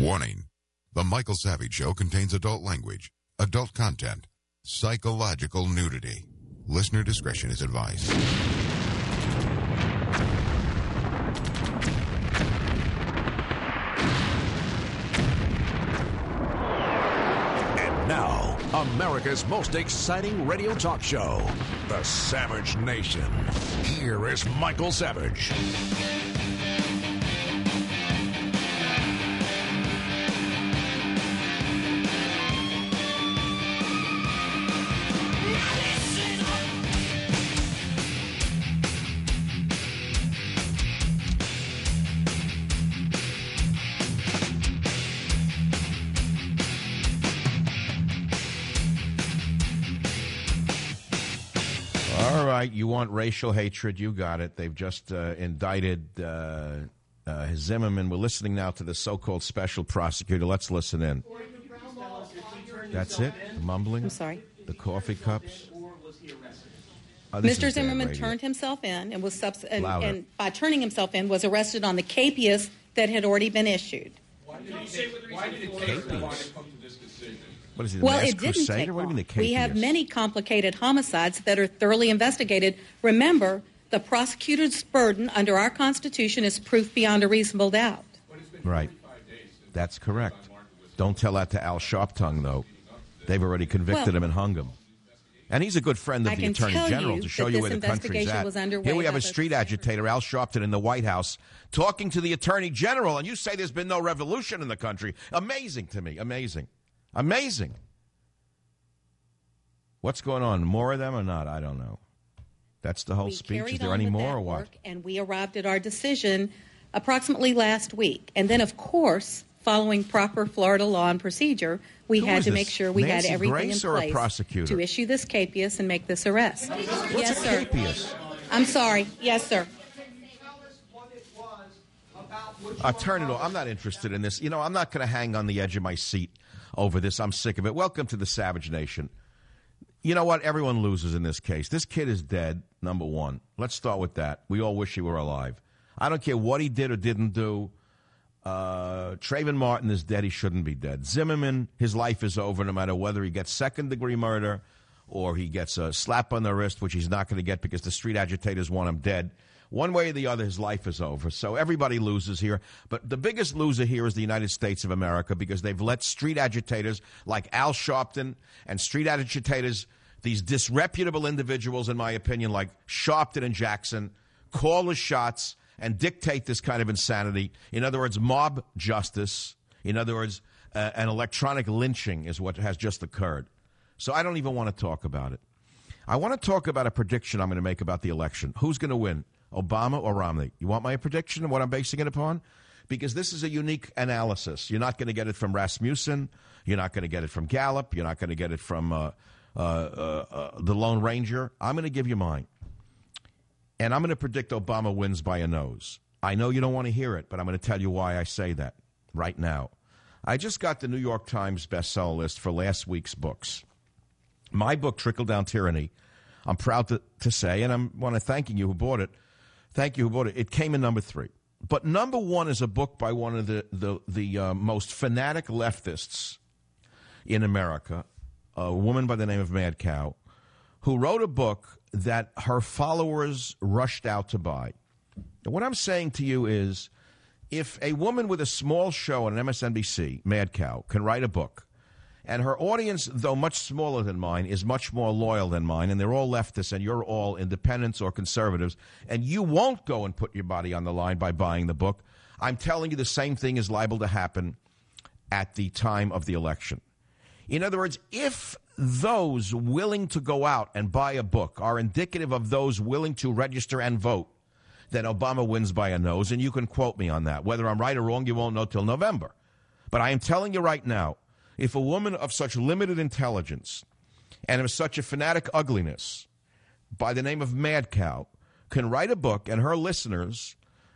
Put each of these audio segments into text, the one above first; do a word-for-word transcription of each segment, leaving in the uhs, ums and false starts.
Warning. The Michael Savage Show contains adult language, adult content, psychological nudity. Listener discretion is advised. And now, America's most exciting radio talk show, The Savage Nation. Here is Michael Savage. You want racial hatred, you got it. They've just uh, indicted uh, uh, Zimmerman. We're listening now to the so-called special prosecutor. Let's listen in. That's it? The mumbling? I'm sorry. The coffee cups? Oh, Mister Zimmerman turned himself in and was subs- and, and by turning himself in was arrested on the capias that had already been issued. Why did it take why did it take so long to come to this decision? What is he, the well, mass it didn't crusader? take What do you long. mean the We have capias? many complicated homicides that are thoroughly investigated. Remember, the prosecutor's burden under our Constitution is proof beyond a reasonable doubt. Right. That's correct. Don't tell that to Al Sharptongue, though. They've already convicted Well, him and hung him. And he's a good friend of I the can Attorney tell General you to show that you this where the country's investigation at. was underway Here we have by a the- street agitator, Al Sharpton, in the White House, talking to the Attorney General, and you say there's been no revolution in the country. Amazing to me. Amazing. Amazing. What's going on? More of them or not? I don't know. That's the whole We speech. carried Is there on any with more that or what? work, and we arrived at our decision approximately last week. And then, of course, following proper Florida law and procedure, we Who had is to this? make sure we Nancy had everything Grace in or a place prosecutor? to issue this capias and make this arrest. What's yes, a sir. capias? I'm sorry. Yes, sir. Uh, turn it off. I'm not interested in this. You know, I'm not going to hang on the edge of my seat over this. I'm sick of it. Welcome to the Savage Nation. You know what? Everyone loses in this case. This kid is dead, number one. Let's start with that. We all wish he were alive. I don't care what he did or didn't do. Uh, Trayvon Martin is dead. He shouldn't be dead. Zimmerman, his life is over no matter whether he gets second-degree murder or he gets a slap on the wrist, which he's not going to get because the street agitators want him dead. One way or the other, his life is over. So everybody loses here. But the biggest loser here is the United States of America because they've let street agitators like Al Sharpton and street agitators, these disreputable individuals, in my opinion, like Sharpton and Jackson, call the shots and dictate this kind of insanity. In other words, mob justice. In other words, uh, an electronic lynching is what has just occurred. So I don't even want to talk about it. I want to talk about a prediction I'm going to make about the election. Who's going to win, Obama or Romney? You want my prediction and what I'm basing it upon? Because this is a unique analysis. You're not going to get it from Rasmussen. You're not going to get it from Gallup. You're not going to get it from uh, uh, uh, uh, the Lone Ranger. I'm going to give you mine. And I'm going to predict Obama wins by a nose. I know you don't want to hear it, but I'm going to tell you why I say that right now. I just got the New York Times bestseller list for last week's books. My book, Trickle Down Tyranny, I'm proud to, to say, and I want to thank you who bought it. Thank you who bought it. It came in number three. But number one is a book by one of the, the, the uh, most fanatic leftists in America, a woman by the name of Mad Cow, who wrote a book that her followers rushed out to buy. And what I'm saying to you is, if a woman with a small show on M S N B C, Mad Cow, can write a book, and her audience, though much smaller than mine, is much more loyal than mine, and they're all leftists, and you're all independents or conservatives, and you won't go and put your body on the line by buying the book, I'm telling you the same thing is liable to happen at the time of the election. In other words, if those willing to go out and buy a book are indicative of those willing to register and vote, then Obama wins by a nose, and you can quote me on that. Whether I'm right or wrong, you won't know till November. But I am telling you right now, if a woman of such limited intelligence and of such a fanatic ugliness by the name of Mad Cow can write a book, and her listeners,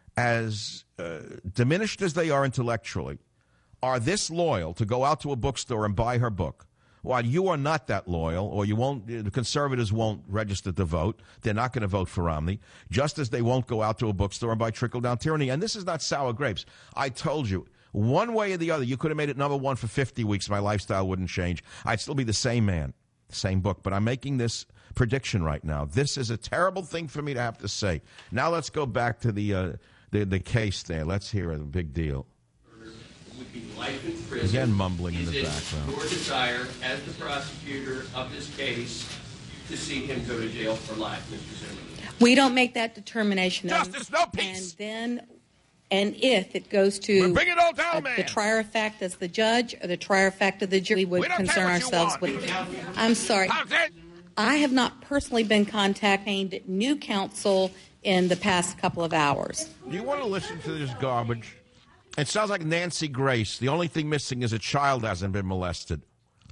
as uh, diminished as they are intellectually, are this loyal to go out to a bookstore and buy her book, while you are not that loyal, or you won't, the conservatives won't register to vote, they're not going to vote for Romney, just as they won't go out to a bookstore and buy Trickle Down Tyranny. And this is not sour grapes. I told you, One way or the other, you could have made it number one for fifty weeks. My lifestyle wouldn't change. I'd still be the same man, same book. But I'm making this prediction right now. This is a terrible thing for me to have to say. Now let's go back to the uh, the, the case there. Let's hear a big deal. Would be life in prison. Again, mumbling in Is the it background. your desire, as the prosecutor of this case, to see him go to jail for life, Mister Zimmerman? We don't make that determination. Justice, no peace. And then, and if it goes to Bring it all down, uh, man. the trier of fact as the judge or the trier of fact of the jury, we would We don't care concern what you ourselves want. with. I'm sorry. How's it? I have not personally been contacting new counsel in the past couple of hours. Do you want to listen to this garbage? It sounds like Nancy Grace. The only thing missing is a child hasn't been molested.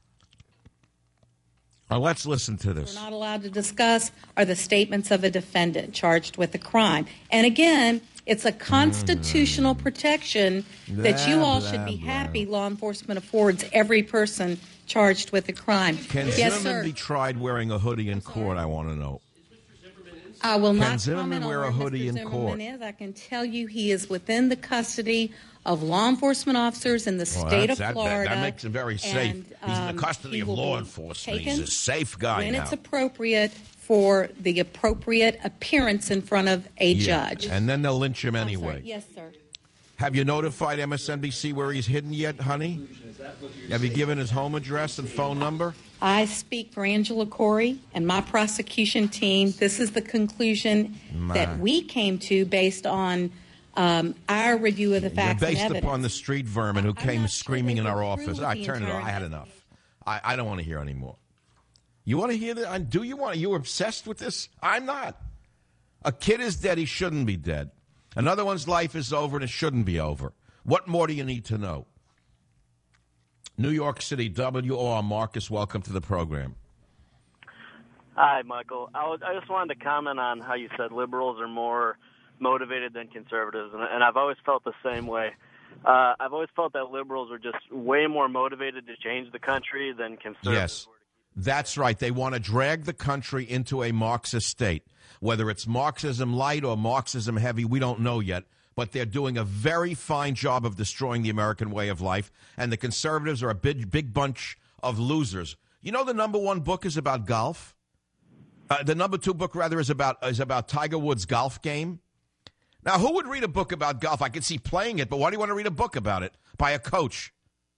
Now, let's listen to this. We're not allowed to discuss are the statements of a defendant charged with a crime. And again, it's a constitutional protection that you Blah, all blah, should be blah. happy law enforcement affords every person charged with a crime. Can yes, Zimmerman sir. be tried wearing a hoodie in court? I want to know. I will Can not Zimmerman comment wear on a where hoodie Mister in Zimmerman court? is. I can tell you he is within the custody of law enforcement officers in the Well, state that's- of that- Florida. That makes him very safe. and, He's in um, the custody he of will law be enforcement. taken He's a safe guy when now. it's appropriate for the appropriate appearance in front of a Yeah. judge. And then they'll lynch him I'm sorry. anyway. Yes, sir. Have you notified M S N B C where he's hidden yet, honey? Have you given his home address and phone number? I speak for Angela Corey and my prosecution team. This is the conclusion My. that we came to based on um, our review of the You're facts and based evidence. upon the street vermin who I'm came not sure screaming they in our were office. through I the turned it off. entire I had enough. I, I don't want to hear anymore. You want to hear that? Do you want to? You're obsessed with this? I'm not. A kid is dead. He shouldn't be dead. Another one's life is over and it shouldn't be over. What more do you need to know? New York City, W O R. Marcus, welcome to the program. Hi, Michael. I, was, I just wanted to comment on how you said liberals are more motivated than conservatives, and, and I've always felt the same way. Uh, I've always felt that liberals are just way more motivated to change the country than conservatives. Yes, that's right. They want to drag the country into a Marxist state. Whether it's Marxism light or Marxism heavy, we don't know yet. But they're doing a very fine job of destroying the American way of life. And the conservatives are a big, big bunch of losers. You know the number one book is about golf? Uh, the number two book, rather, is about is about Tiger Woods' golf game. Now, who would read a book about golf? I could see playing it, but why do you want to read a book about it by a coach?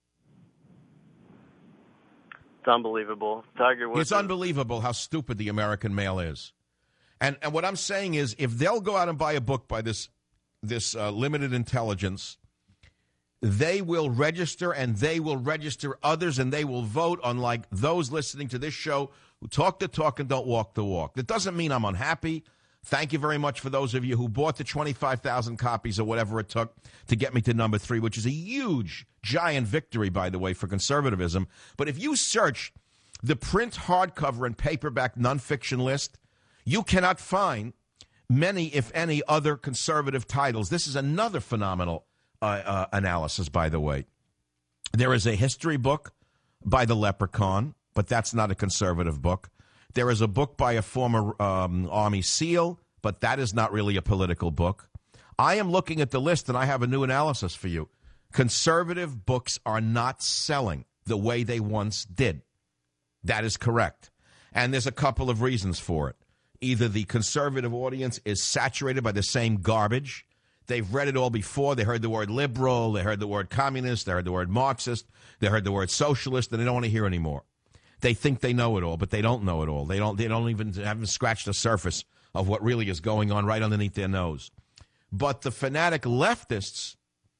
It's unbelievable. Tiger Woods. It's unbelievable how stupid the American male is. And and what I'm saying is, if they'll go out and buy a book by this this uh, limited intelligence, they will register and they will register others and they will vote, unlike those listening to this show who talk the talk and don't walk the walk. That doesn't mean I'm unhappy. Thank you very much for those of you who bought the twenty-five thousand copies or whatever it took to get me to number three, which is a huge, giant victory, by the way, for conservatism. But if you search the print, hardcover, and paperback nonfiction list, you cannot find many, if any, other conservative titles. This is another phenomenal uh, uh, analysis, by the way. There is a history book by the Leprechaun, but that's not a conservative book. There is a book by a former um, Army SEAL, but that is not really a political book. I am looking at the list, and I have a new analysis for you. Conservative books are not selling the way they once did. That is correct. And there's a couple of reasons for it. Either the conservative audience is saturated by the same garbage. They've read it all before. They heard the word liberal. They heard the word communist. They heard the word Marxist. They heard the word socialist, and they don't want to hear anymore. They think they know it all, but they don't know it all. They don't. They don't even haven't scratched the surface of what really is going on right underneath their nose. But the fanatic leftists,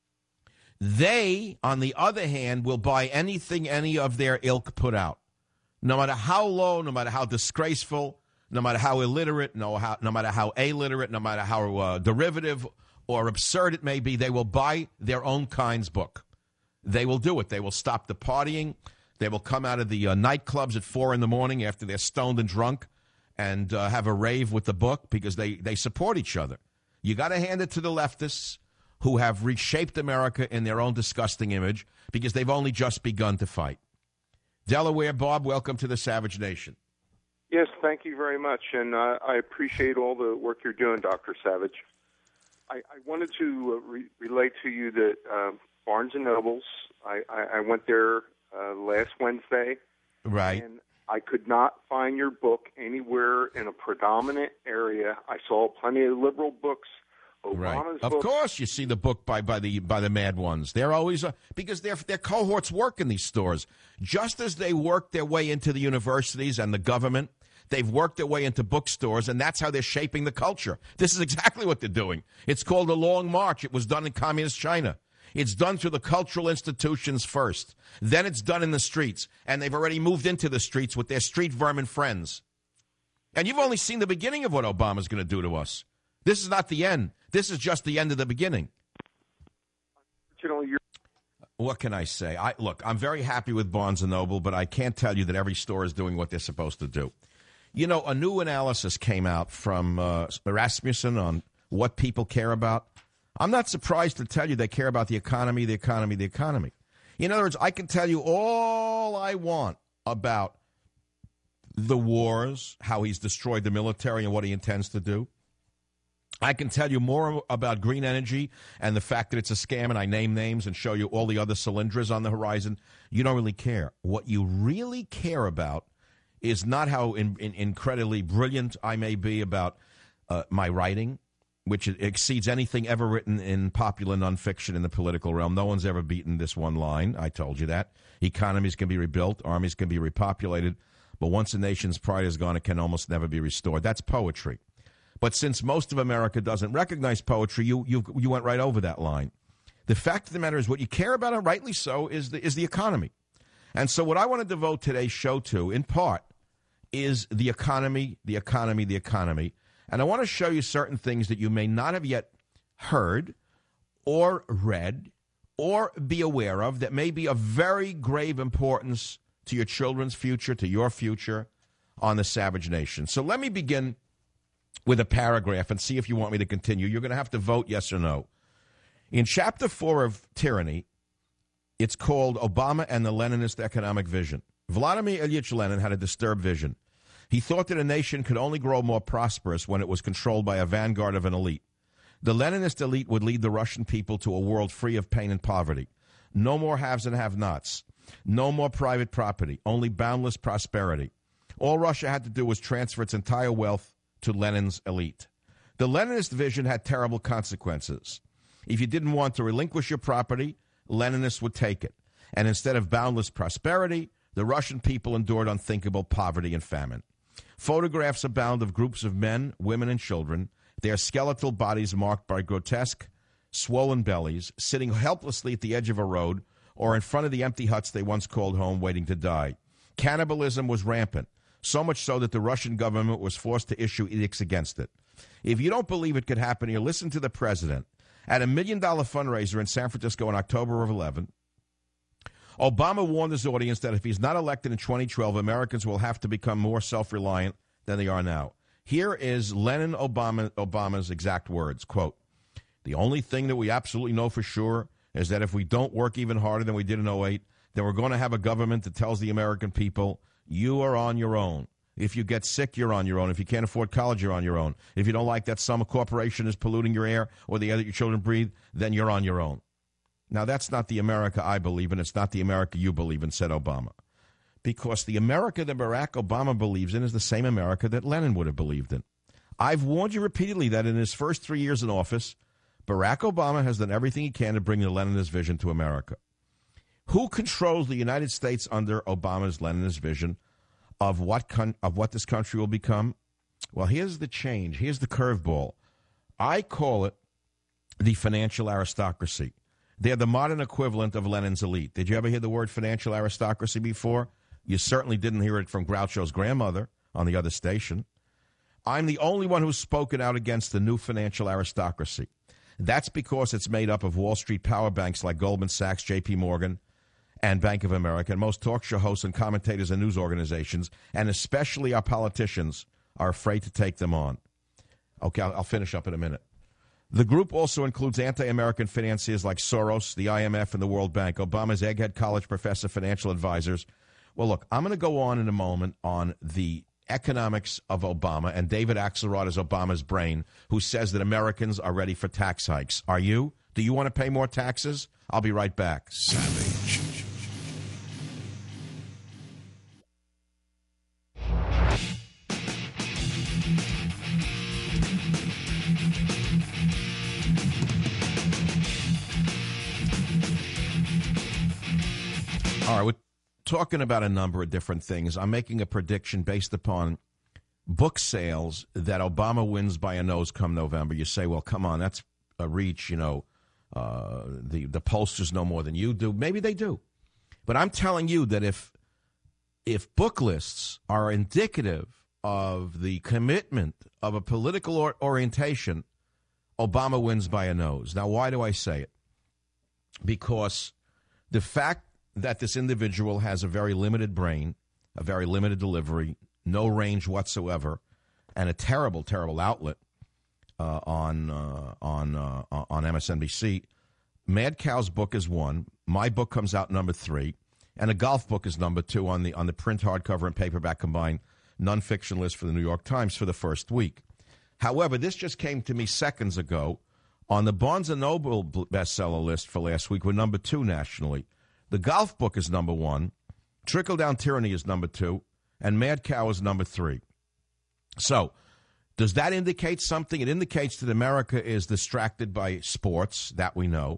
they, on the other hand, will buy anything any of their ilk put out, no matter how low, no matter how disgraceful, no matter how illiterate, no, how, no matter how illiterate, no matter how uh, derivative or absurd it may be. They will buy their own kind's book. They will do it. They will stop the partying. They will come out of the uh, nightclubs at four in the morning after they're stoned and drunk and uh, have a rave with the book because they, they support each other. You got to hand it to the leftists who have reshaped America in their own disgusting image because they've only just begun to fight. Delaware, Bob, welcome to the Savage Nation. Yes, thank you very much, and uh, I appreciate all the work you're doing, Doctor Savage. I, I wanted to uh, re- relate to you that uh, Barnes and Nobles. I, I, I went there uh, last Wednesday. Right. And I could not find your book anywhere in a predominant area. I saw plenty of liberal books. Obama's right. Of books. course, you see the book by, by the by the mad ones. They're always uh, because their their cohorts work in these stores, just as they work their way into the universities and the government. They've worked their way into bookstores, and that's how they're shaping the culture. This is exactly what they're doing. It's called a long march. It was done in communist China. It's done through the cultural institutions first. Then it's done in the streets, and they've already moved into the streets with their street vermin friends. And you've only seen the beginning of what Obama's going to do to us. This is not the end. This is just the end of the beginning. What can I say? I Look, I'm very happy with Barnes and Noble, but I can't tell you that every store is doing what they're supposed to do. You know, a new analysis came out from uh, Rasmussen on what people care about. I'm not surprised to tell you they care about the economy, the economy, the economy. In other words, I can tell you all I want about the wars, how he's destroyed the military and what he intends to do. I can tell you more about green energy and the fact that it's a scam, and I name names and show you all the other cylinders on the horizon. You don't really care. What you really care about is not how in, in, incredibly brilliant I may be about uh, my writing, which exceeds anything ever written in popular nonfiction in the political realm. No one's ever beaten this one line. I told you that. Economies can be rebuilt. Armies can be repopulated. But once a nation's pride is gone, it can almost never be restored. That's poetry. But since most of America doesn't recognize poetry, you you you went right over that line. The fact of the matter is what you care about, and rightly so, is the, is the economy. And so what I want to devote today's show to, in part, is the economy, the economy, the economy. And I want to show you certain things that you may not have yet heard or read or be aware of that may be of very grave importance to your children's future, to your future on the Savage Nation. So let me begin with a paragraph and see if you want me to continue. You're going to have to vote yes or no. In Chapter four of Tyranny, it's called Obama and the Leninist Economic Vision. Vladimir Ilyich Lenin had a disturbed vision. He thought that a nation could only grow more prosperous when it was controlled by a vanguard of an elite. The Leninist elite would lead the Russian people to a world free of pain and poverty. No more haves and have-nots. No more private property. Only boundless prosperity. All Russia had to do was transfer its entire wealth to Lenin's elite. The Leninist vision had terrible consequences. If you didn't want to relinquish your property, Leninists would take it. And instead of boundless prosperity, the Russian people endured unthinkable poverty and famine. Photographs abound of groups of men, women, and children, their skeletal bodies marked by grotesque, swollen bellies, sitting helplessly at the edge of a road or in front of the empty huts they once called home, waiting to die. Cannibalism was rampant, so much so that the Russian government was forced to issue edicts against it. If you don't believe it could happen here, listen to the president. At a million-dollar fundraiser in San Francisco in October of eleven, Obama warned his audience that if he's not elected in twenty twelve, Americans will have to become more self-reliant than they are now. Here is Lenin Obama, Obama's exact words, quote, "The only thing that we absolutely know for sure is that if we don't work even harder than we did in oh eight, then we're going to have a government that tells the American people, you are on your own. If you get sick, you're on your own. If you can't afford college, you're on your own. If you don't like that some corporation is polluting your air or the air that your children breathe, then you're on your own." Now, that's not the America I believe in. It's not the America you believe in, said Obama. Because the America that Barack Obama believes in is the same America that Lenin would have believed in. I've warned you repeatedly that in his first three years in office, Barack Obama has done everything he can to bring the Leninist vision to America. Who controls the United States under Obama's Leninist vision of what con- of what this country will become? Well, here's the change. Here's the curveball. I call it the financial aristocracy. They're the modern equivalent of Lenin's elite. Did you ever hear the word financial aristocracy before? You certainly didn't hear it from Groucho's grandmother on the other station. I'm the only one who's spoken out against the new financial aristocracy. That's because it's made up of Wall Street power banks like Goldman Sachs, J P Morgan, and Bank of America, and most talk show hosts and commentators and news organizations, and especially our politicians, are afraid to take them on. Okay, I'll, I'll finish up in a minute. The group also includes anti-American financiers like Soros, the I M F, and the World Bank, Obama's egghead college professor financial advisors. Well, look, I'm going to go on in a moment on the economics of Obama, and David Axelrod is Obama's brain, who says that Americans are ready for tax hikes. Are you? Do you want to pay more taxes? I'll be right back. Savage. All right, we're talking about a number of different things. I'm making a prediction based upon book sales that Obama wins by a nose come November. You say, well, come on, that's a reach, you know. Uh, the, the pollsters know more than you do. Maybe they do. But I'm telling you that if if book lists are indicative of the commitment of a political or- orientation, Obama wins by a nose. Now, why do I say it? Because the fact that this individual has a very limited brain, a very limited delivery, no range whatsoever, and a terrible, terrible outlet uh, on uh, on uh, on M S N B C. Mad Cow's book is one. My book comes out number three, and a golf book is number two on the on the print, hardcover, and paperback combined nonfiction list for the New York Times for the first week. However, this just came to me seconds ago on the Barnes and Noble bestseller list for last week. We're number two nationally. The golf book is number one. Trickle Down Tyranny is number two. And Mad Cow is number three. So, does that indicate something? It indicates that America is distracted by sports, that we know,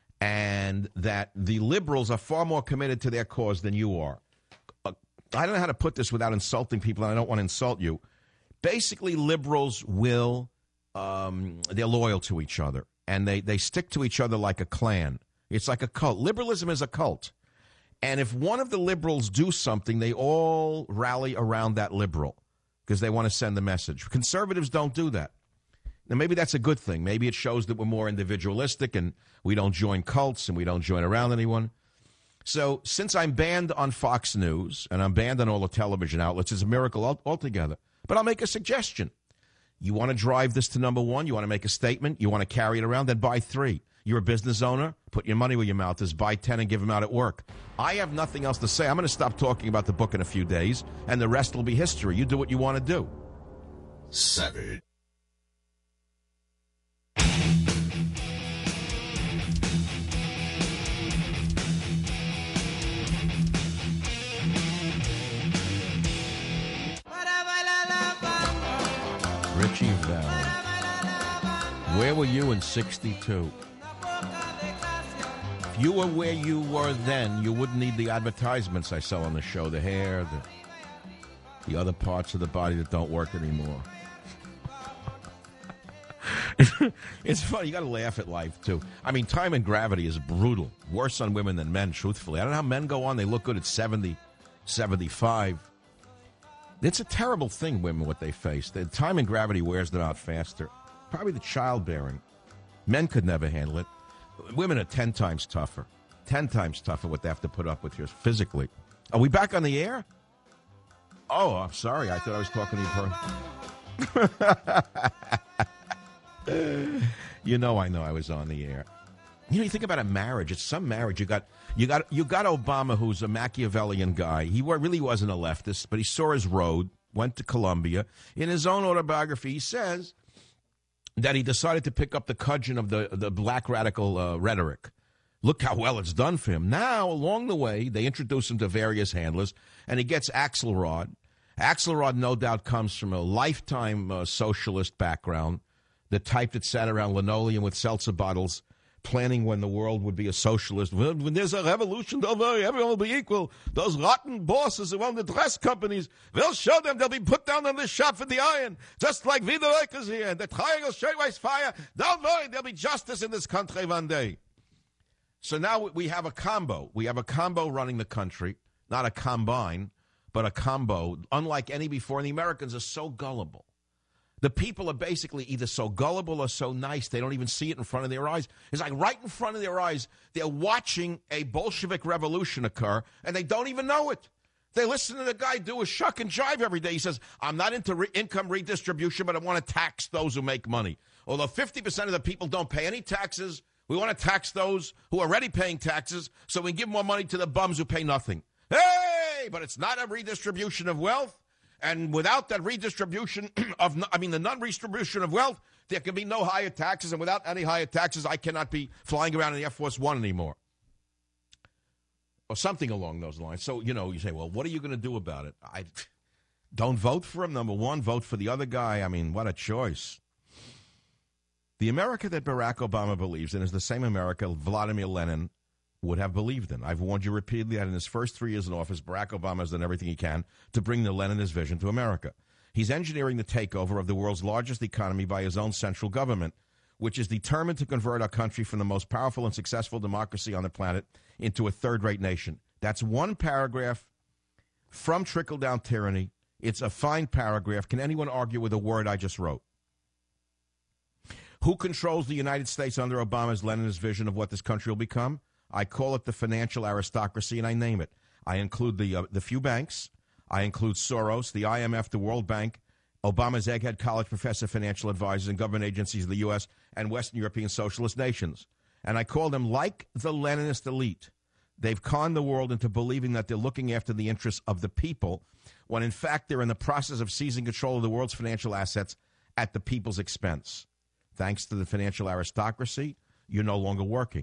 and that the liberals are far more committed to their cause than you are. Uh, I don't know how to put this without insulting people, and I don't want to insult you. Basically, liberals will, um, they're loyal to each other, and they, they stick to each other like a clan. It's like a cult. Liberalism is a cult. And if one of the liberals do something, they all rally around that liberal because they want to send the message. Conservatives don't do that. Now, maybe that's a good thing. Maybe it shows that we're more individualistic and we don't join cults and we don't join around anyone. So since I'm banned on Fox News and I'm banned on all the television outlets, it's a miracle all, altogether. But I'll make a suggestion. You want to drive this to number one? You want to make a statement? You want to carry it around? Then buy three. You're a business owner? Put your money where your mouth is. Buy ten and give them out at work. I have nothing else to say. I'm going to stop talking about the book in a few days, and the rest will be history. You do what you want to do. Savage. Richie Valens. Where were you in sixty-two? If you were where you were then, you wouldn't need the advertisements I sell on the show, the hair, the, the other parts of the body that don't work anymore. It's funny. You got to laugh at life, too. I mean, Time and Gravity is brutal. Worse on women than men, truthfully. I don't know how men go on. They look good at seventy, seventy-five. It's a terrible thing, women, what they face. The Time and Gravity wears them out faster. Probably the childbearing. Men could never handle it. Women are ten times tougher. Ten times tougher what they have to put up with here physically. Are we back on the air? Oh, I'm sorry. I thought I was talking to you. Per- you know I know I was on the air. You know, you think about a marriage. It's some marriage. You got you got you got Obama, who's a Machiavellian guy. He really wasn't a leftist, but he saw his road, went to Columbia. In his own autobiography, he says that he decided to pick up the cudgel of the, the black radical uh, rhetoric. Look how well it's done for him. Now, along the way, they introduce him to various handlers, and he gets Axelrod. Axelrod, no doubt, comes from a lifetime uh, socialist background, the type that sat around linoleum with seltzer bottles, planning when the world would be a socialist. When, when there's a revolution, don't worry, everyone will be equal. Those rotten bosses who own the dress companies, we'll show them they'll be put down on the shop for the iron, just like we the workers here. And the Triangle Shirtwaist Fire, don't worry, there'll be justice in this country one day. So now we have a combo. We have a combo running the country, not a combine, but a combo, unlike any before. And the Americans are so gullible. The people are basically either so gullible or so nice they don't even see it in front of their eyes. It's like right in front of their eyes, they're watching a Bolshevik revolution occur, and they don't even know it. They listen to the guy do a shuck and jive every day. He says, I'm not into re- income redistribution, but I want to tax those who make money. Although fifty percent of the people don't pay any taxes, we want to tax those who are already paying taxes so we can give more money to the bums who pay nothing. Hey, but it's not a redistribution of wealth. And without that redistribution of, I mean, the non-redistribution of wealth, there can be no higher taxes. And without any higher taxes, I cannot be flying around in the Air Force One anymore. Or something along those lines. So, you know, you say, well, what are you going to do about it? I don't vote for him, number one. Vote for the other guy. I mean, what a choice. The America that Barack Obama believes in is the same America Vladimir Lenin would have believed in. I've warned you repeatedly that in his first three years in office, Barack Obama has done everything he can to bring the Leninist vision to America. He's engineering the takeover of the world's largest economy by his own central government, which is determined to convert our country from the most powerful and successful democracy on the planet into a third-rate nation. That's one paragraph from Trickle-Down Tyranny. It's a fine paragraph. Can anyone argue with a word I just wrote? Who controls the United States under Obama's Leninist vision of what this country will become? I call it the financial aristocracy, and I name it. I include the uh, the few banks. I include Soros, the I M F, the World Bank, Obama's egghead college professor, financial advisors, and government agencies of the U S and Western European socialist nations. And I call them like the Leninist elite. They've conned the world into believing that they're looking after the interests of the people, when in fact they're in the process of seizing control of the world's financial assets at the people's expense. Thanks to the financial aristocracy, you're no longer working.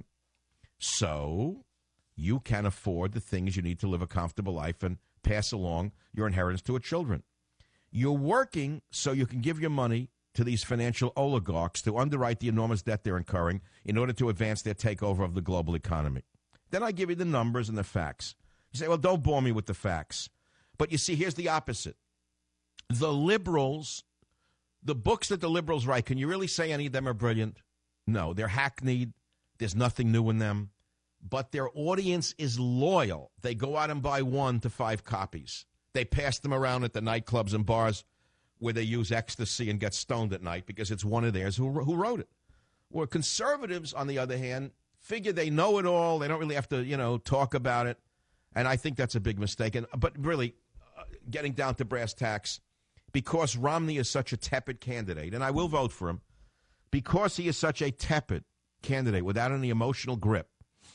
So you can afford the things you need to live a comfortable life and pass along your inheritance to your children. You're working so you can give your money to these financial oligarchs to underwrite the enormous debt they're incurring in order to advance their takeover of the global economy. Then I give you the numbers and the facts. You say, well, don't bore me with the facts. But you see, here's the opposite. The liberals, the books that the liberals write, can you really say any of them are brilliant? No, they're hackneyed. There's nothing new in them. But their audience is loyal. They go out and buy one to five copies. They pass them around at the nightclubs and bars where they use ecstasy and get stoned at night because it's one of theirs who, who wrote it. Where conservatives, on the other hand, figure they know it all. They don't really have to, you know, talk about it. And I think that's a big mistake. And, but really, uh, getting down to brass tacks, because Romney is such a tepid candidate, and I will vote for him, because he is such a tepid candidate without any emotional grip,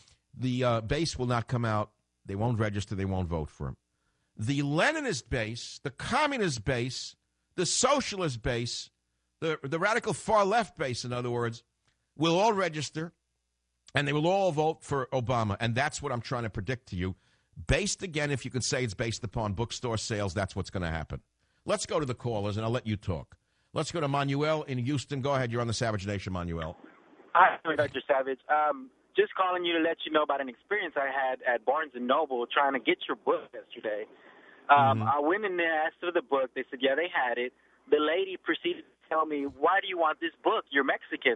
the uh, base will not come out. They won't register. They won't vote for him. The Leninist base, the communist base, the socialist base, the, the radical far left base, in other words, will all register, and they will all vote for Obama. And that's what I'm trying to predict to you. Based, again, if you could say it's based upon bookstore sales, that's what's going to happen. Let's go to the callers, and I'll let you talk. Let's go to Manuel in Houston. Go ahead. You're on the Savage Nation, Manuel. Hi, Doctor Savage. Um, just calling you to let you know about an experience I had at Barnes and Noble trying to get your book yesterday. Um, mm-hmm. I went in there, asked for the book. They said, yeah, they had it. The lady proceeded to tell me, why do you want this book? You're Mexican.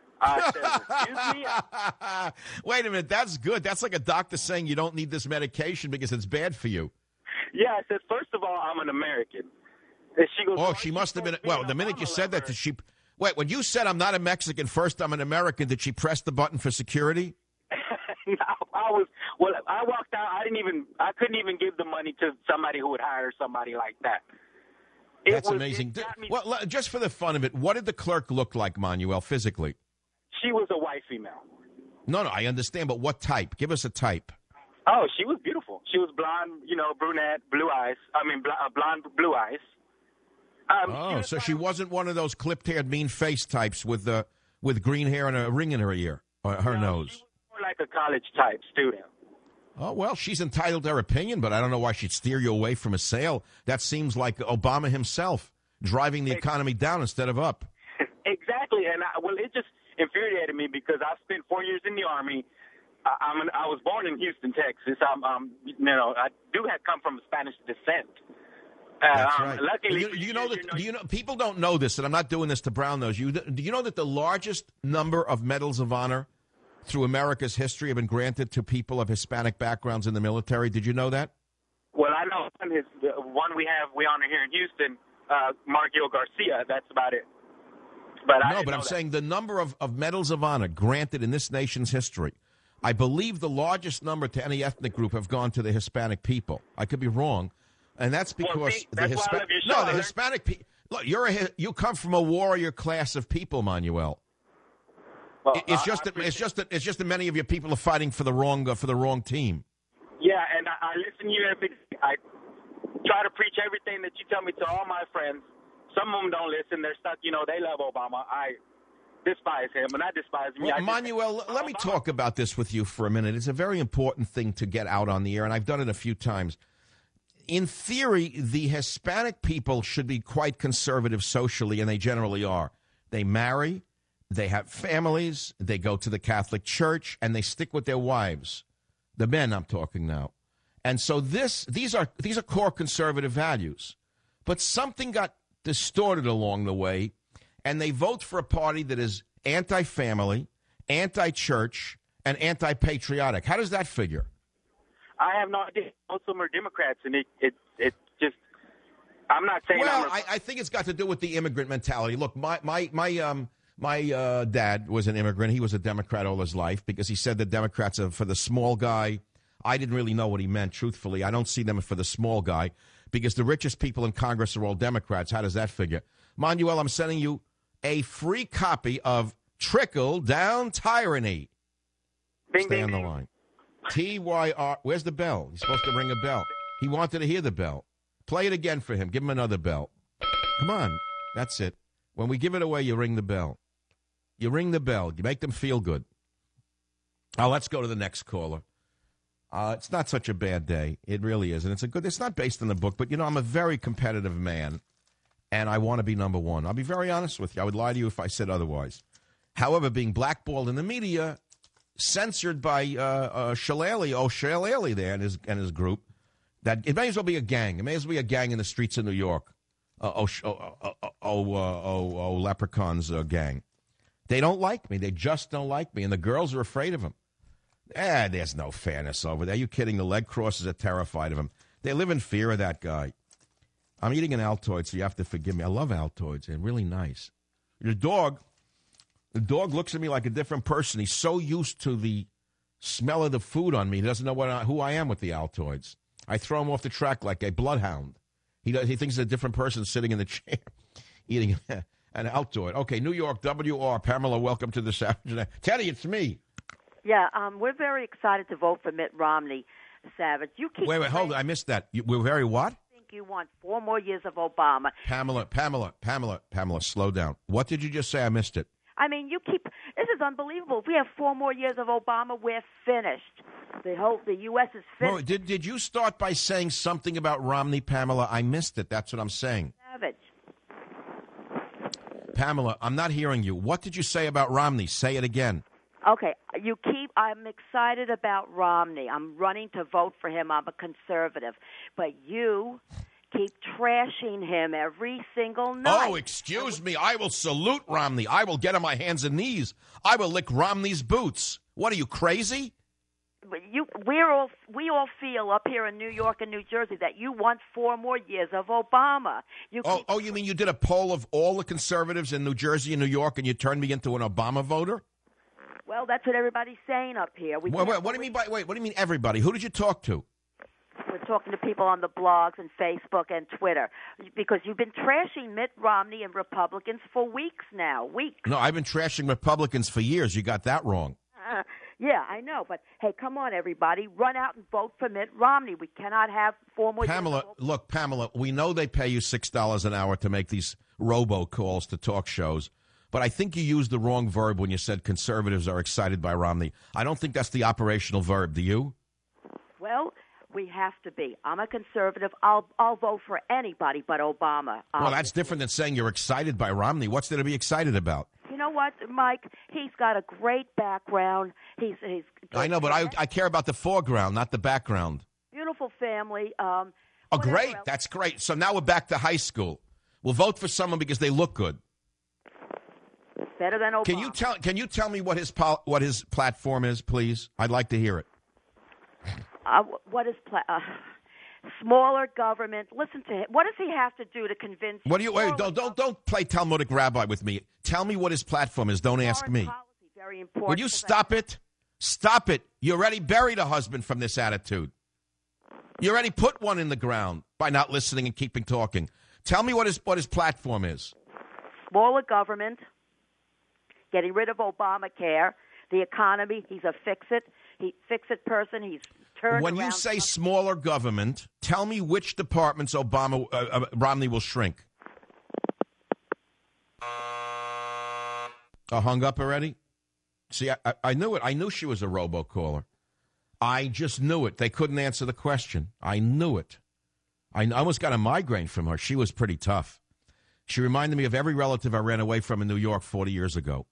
I said, excuse me? Wait a minute. That's good. That's like a doctor saying you don't need this medication because it's bad for you. Yeah, I said, first of all, I'm an American. And she goes, oh, she must have been. Well, the minute you said that, did she... Wait, when you said I'm not a Mexican, first I'm an American, did she press the button for security? No, I was, well, I walked out. I didn't even, I couldn't even give the money to somebody who would hire somebody like that. It That's was, amazing. Did, well, just for the fun of it, what did the clerk look like, Manuel, physically? She was a white female. No, no, I understand, but what type? Give us a type. Oh, she was beautiful. She was blonde, you know, brunette, blue eyes. I mean, bl- blonde, blue eyes. Um, oh, she so she wasn't one of those clipped-haired, mean-faced types with uh, with green hair and a ring in her ear, or her no, nose. She was more like a college-type student. Oh, well, she's entitled to her opinion, but I don't know why she'd steer you away from a sale. That seems like Obama himself driving the economy down instead of up. Exactly, and I, well, it just infuriated me because I've spent four years in the Army. I, I'm an, I was born in Houston, Texas. I'm, um, you know, I do have come from Spanish descent. That's um, right. Luckily, you, you know that you know, you know people don't know this, and I'm not doing this to brown nose you. Do you know that the largest number of medals of honor through America's history have been granted to people of Hispanic backgrounds in the military? Did you know that? Well, I know one, is, the one we have we honor here in Houston, uh, Margil Garcia. That's about it. But I no, but I'm that. saying the number of, of medals of honor granted in this nation's history. I believe the largest number to any ethnic group have gone to the Hispanic people. I could be wrong. And that's because well, see, the that's Hispanic. No, the Hispanic people. Look, you're a you come from a warrior class of people, Manuel. Well, it's I, just I that it's just that it's just that many of your people are fighting for the wrong uh, for the wrong team. Yeah, and I, I listen to you every. I try to preach everything that you tell me to all my friends. Some of them don't listen. They're stuck. You know, they love Obama. I despise him, and I despise me. Well, I just, Manuel, let me talk about this with you for a minute. It's a very important thing to get out on the air, and I've done it a few times. In theory, the Hispanic people should be quite conservative socially, and they generally are. They marry, they have families, they go to the Catholic Church, and they stick with their wives. The men I'm talking now. And so this, these are these are core conservative values. But something got distorted along the way, and they vote for a party that is anti-family, anti-church, and anti-patriotic. How does that figure? I have no idea. Most of them are Democrats, and it it it just. I'm not saying. Well, I'm a, I, I think it's got to do with the immigrant mentality. Look, my my my um my uh, dad was an immigrant. He was a Democrat all his life because he said the Democrats are for the small guy. I didn't really know what he meant. Truthfully, I don't see them for the small guy because the richest people in Congress are all Democrats. How does that figure? Manuel, I'm sending you a free copy of Trickle Down Tyranny. Bing, Stay bing, on the bing. line. T Y R. Where's the bell? He's supposed to ring a bell. He wanted to hear the bell. Play it again for him. Give him another bell. Come on. That's it. When we give it away, you ring the bell. You ring the bell. You make them feel good. Oh, let's go to the next caller. Uh, it's not such a bad day. It really isn't. It's a good. It's not based on the book, but you know, I'm a very competitive man, and I want to be number one. I'll be very honest with you. I would lie to you if I said otherwise. However, being blackballed in the media, censored by uh, uh, Shillelagh, oh Shillelagh there and his and his group, that it may as well be a gang. It may as well be a gang in the streets of New York. Uh, oh, oh, oh, oh, oh, uh, oh, oh, Leprechaun's uh, gang. They don't like me. They just don't like me, and the girls are afraid of him. Eh, there's no fairness over there. Are you kidding? The leg crosses are terrified of him. They live in fear of that guy. I'm eating an Altoid, so you have to forgive me. I love Altoids. They're really nice. Your dog, the dog looks at me like a different person. He's so used to the smell of the food on me, he doesn't know what I, who I am with the Altoids. I throw him off the track like a bloodhound. He does, he thinks it's a different person sitting in the chair eating an Altoid. Okay, New York, W R. Pamela, welcome to the Savage. Teddy, it's me. Yeah, um, we're very excited to vote for Mitt Romney, Savage. You keep Wait, wait, hold on. I missed that. You, we're very what? I think you want four more years of Obama. Pamela, Pamela, Pamela, Pamela, slow down. What did you just say? I missed it. I mean, you keep – this is unbelievable. If we have four more years of Obama, we're finished. The whole – the U S is finished. Wait, did, did you start by saying something about Romney, Pamela? I missed it. That's what I'm saying. Savage. Pamela, I'm not hearing you. What did you say about Romney? Say it again. Okay, you keep – I'm excited about Romney. I'm running to vote for him. I'm a conservative. But you keep trashing him every single night. Oh, excuse me. I will salute Romney. I will get on my hands and knees. I will lick Romney's boots. What, are you crazy? But you, we're all, we all feel up here in New York and New Jersey that you want four more years of Obama. You oh, keep, oh, you mean you did a poll of all the conservatives in New Jersey and New York and you turned me into an Obama voter? Well, that's what everybody's saying up here. We wait, wait, what do you mean by wait? What do you mean everybody? Who did you talk to? We're talking to people on the blogs and Facebook and Twitter because you've been trashing Mitt Romney and Republicans for weeks now. Weeks. No, I've been trashing Republicans for years. You got that wrong. Uh, yeah, I know. But, hey, come on, everybody. Run out and vote for Mitt Romney. We cannot have four more Pamela, years. look, Pamela, we know they pay you six dollars an hour to make these robocalls to talk shows. But I think you used the wrong verb when you said conservatives are excited by Romney. I don't think that's the operational verb. Do you? Well, we have to be. I'm a conservative. I'll I'll vote for anybody but Obama. Well, obviously. that's different than saying you're excited by Romney. What's there to be excited about? You know what, Mike? He's got a great background. He's he's. I know, but I I care about the foreground, not the background. Beautiful family. Um, oh, great. Else. That's great. So now we're back to high school. We'll vote for someone because they look good. Better than Obama. Can you tell? Can you tell me what his pol- what his platform is, please? I'd like to hear it. Uh, what is pla- uh, smaller government? Listen to him. What does he have to do to convince? What do you wait? Don't don't don't play Talmudic rabbi with me. Tell me what his platform is. Don't ask me. Policy, very important. Will you stop it? Stop it. You already buried a husband from this attitude. You already put one in the ground by not listening and keeping talking. Tell me what his what his platform is. Smaller government. Getting rid of Obamacare, the economy. He's a fix-it, he fix-it person. He's turn when around you say smaller government, tell me which departments Obama uh, uh, Romney will shrink. Uh, hung up already? See, I, I, I knew it. I knew she was a robocaller. I just knew it. They couldn't answer the question. I knew it. I almost got a migraine from her. She was pretty tough. She reminded me of every relative I ran away from in New York forty years ago.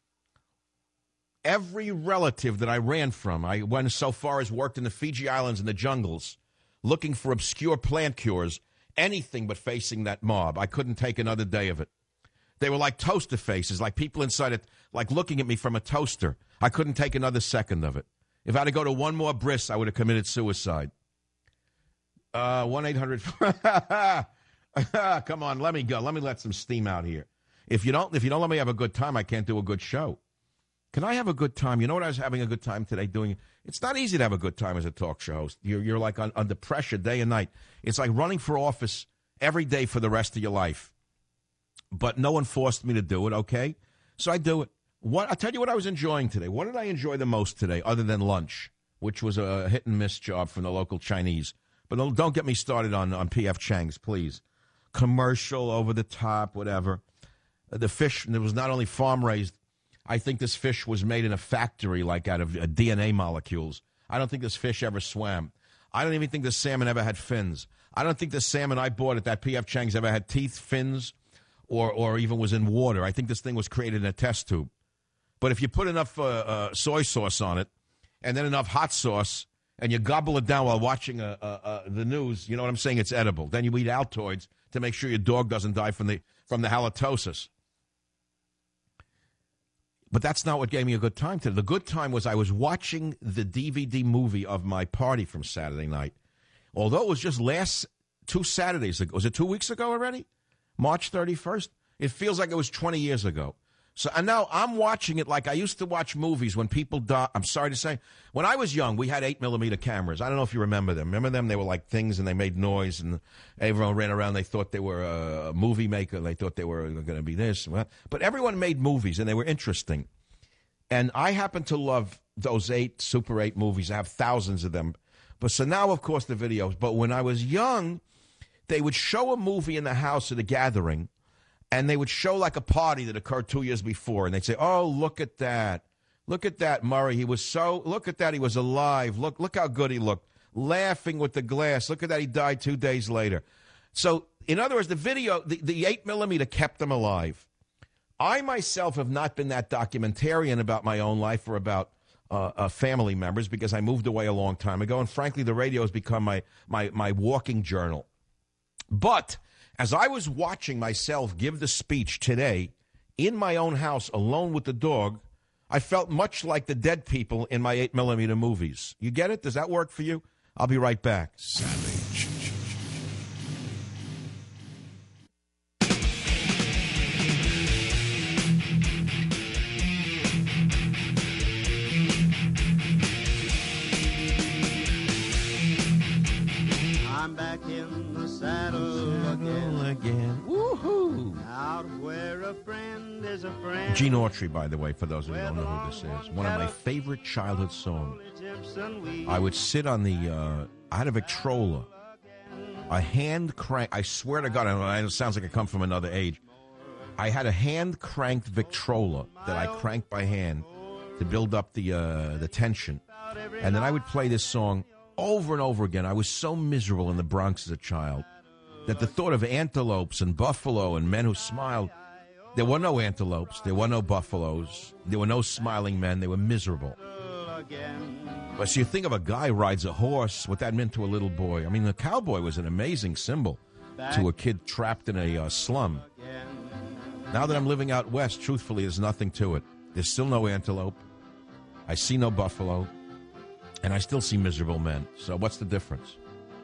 Every relative that I ran from, I went so far as worked in the Fiji Islands and the jungles, looking for obscure plant cures, anything but facing that mob. I couldn't take another day of it. They were like toaster faces, like people inside it, like looking at me from a toaster. I couldn't take another second of it. If I had to go to one more bris, I would have committed suicide. Uh, one eight hundred Come on, let me go. Let me let some steam out here. If you don't, if you don't let me have a good time, I can't do a good show. Can I have a good time? You know what I was having a good time today doing? It's not easy to have a good time as a talk show host. You're, you're like on, under pressure day and night. It's like running for office every day for the rest of your life. But no one forced me to do it, okay? So I do it. What I'll tell you what I was enjoying today. What did I enjoy the most today other than lunch, which was a hit-and-miss job from the local Chinese? But don't, don't get me started on, on P F Chang's, please. Commercial, over the top, whatever. The fish, there was not only farm-raised. I think this fish was made in a factory, like out of uh, D N A molecules. I don't think this fish ever swam. I don't even think the salmon ever had fins. I don't think the salmon I bought at that P F Chang's ever had teeth, fins, or or even was in water. I think this thing was created in a test tube. But if you put enough uh, uh, soy sauce on it and then enough hot sauce and you gobble it down while watching uh, uh, uh, the news, you know what I'm saying? It's edible. Then you eat Altoids to make sure your dog doesn't die from the from the halitosis. But that's not what gave me a good time today. The good time was I was watching the D V D movie of my party from Saturday night. Although it was just last two Saturdays ago. Was it two weeks ago already? March thirty-first? It feels like it was twenty years ago. So and now I'm watching it like I used to watch movies when people die. I'm sorry to say. When I was young, we had eight millimeter cameras. I don't know if you remember them. Remember them? They were like things and they made noise and everyone ran around. They thought they were a movie maker. They thought they were going to be this. But everyone made movies and they were interesting. And I happen to love those eight, Super eight movies. I have thousands of them. But so now, of course, the videos. But when I was young, they would show a movie in the house at a gathering. And they would show like a party that occurred two years before. And they'd say, oh, look at that. Look at that, Murray. He was so, look at that. He was alive. Look, look how good he looked. Laughing with the glass. Look at that. He died two days later. So, in other words, the video, the, the eight millimeter kept him alive. I myself have not been that documentarian about my own life or about uh, uh, family members because I moved away a long time ago. And frankly, the radio has become my, my, my walking journal. But as I was watching myself give the speech today in my own house alone with the dog, I felt much like the dead people in my eight millimeter movies. You get it? Does that work for you? I'll be right back. Savage. I'm back in the saddle again. Again. Woohoo! Out where a friend is a friend. Gene Autry, by the way, for those of you who don't know who this is. One of my favorite childhood songs. I would sit on the, uh, I had a Victrola. A hand crank, I swear to God, I know, it sounds like I come from another age. I had a hand-cranked Victrola that I cranked by hand to build up the uh, the tension. And then I would play this song over and over again. I was so miserable in the Bronx as a child that the thought of antelopes and buffalo and men who smiled, there were no antelopes, there were no buffaloes, there were no smiling men, they were miserable. But so you think of a guy who rides a horse, what that meant to a little boy. I mean, the cowboy was an amazing symbol to a kid trapped in a uh, slum. Now that I'm living out west, truthfully, there's nothing to it. There's still no antelope. I see no buffalo. And I still see miserable men. So what's the difference?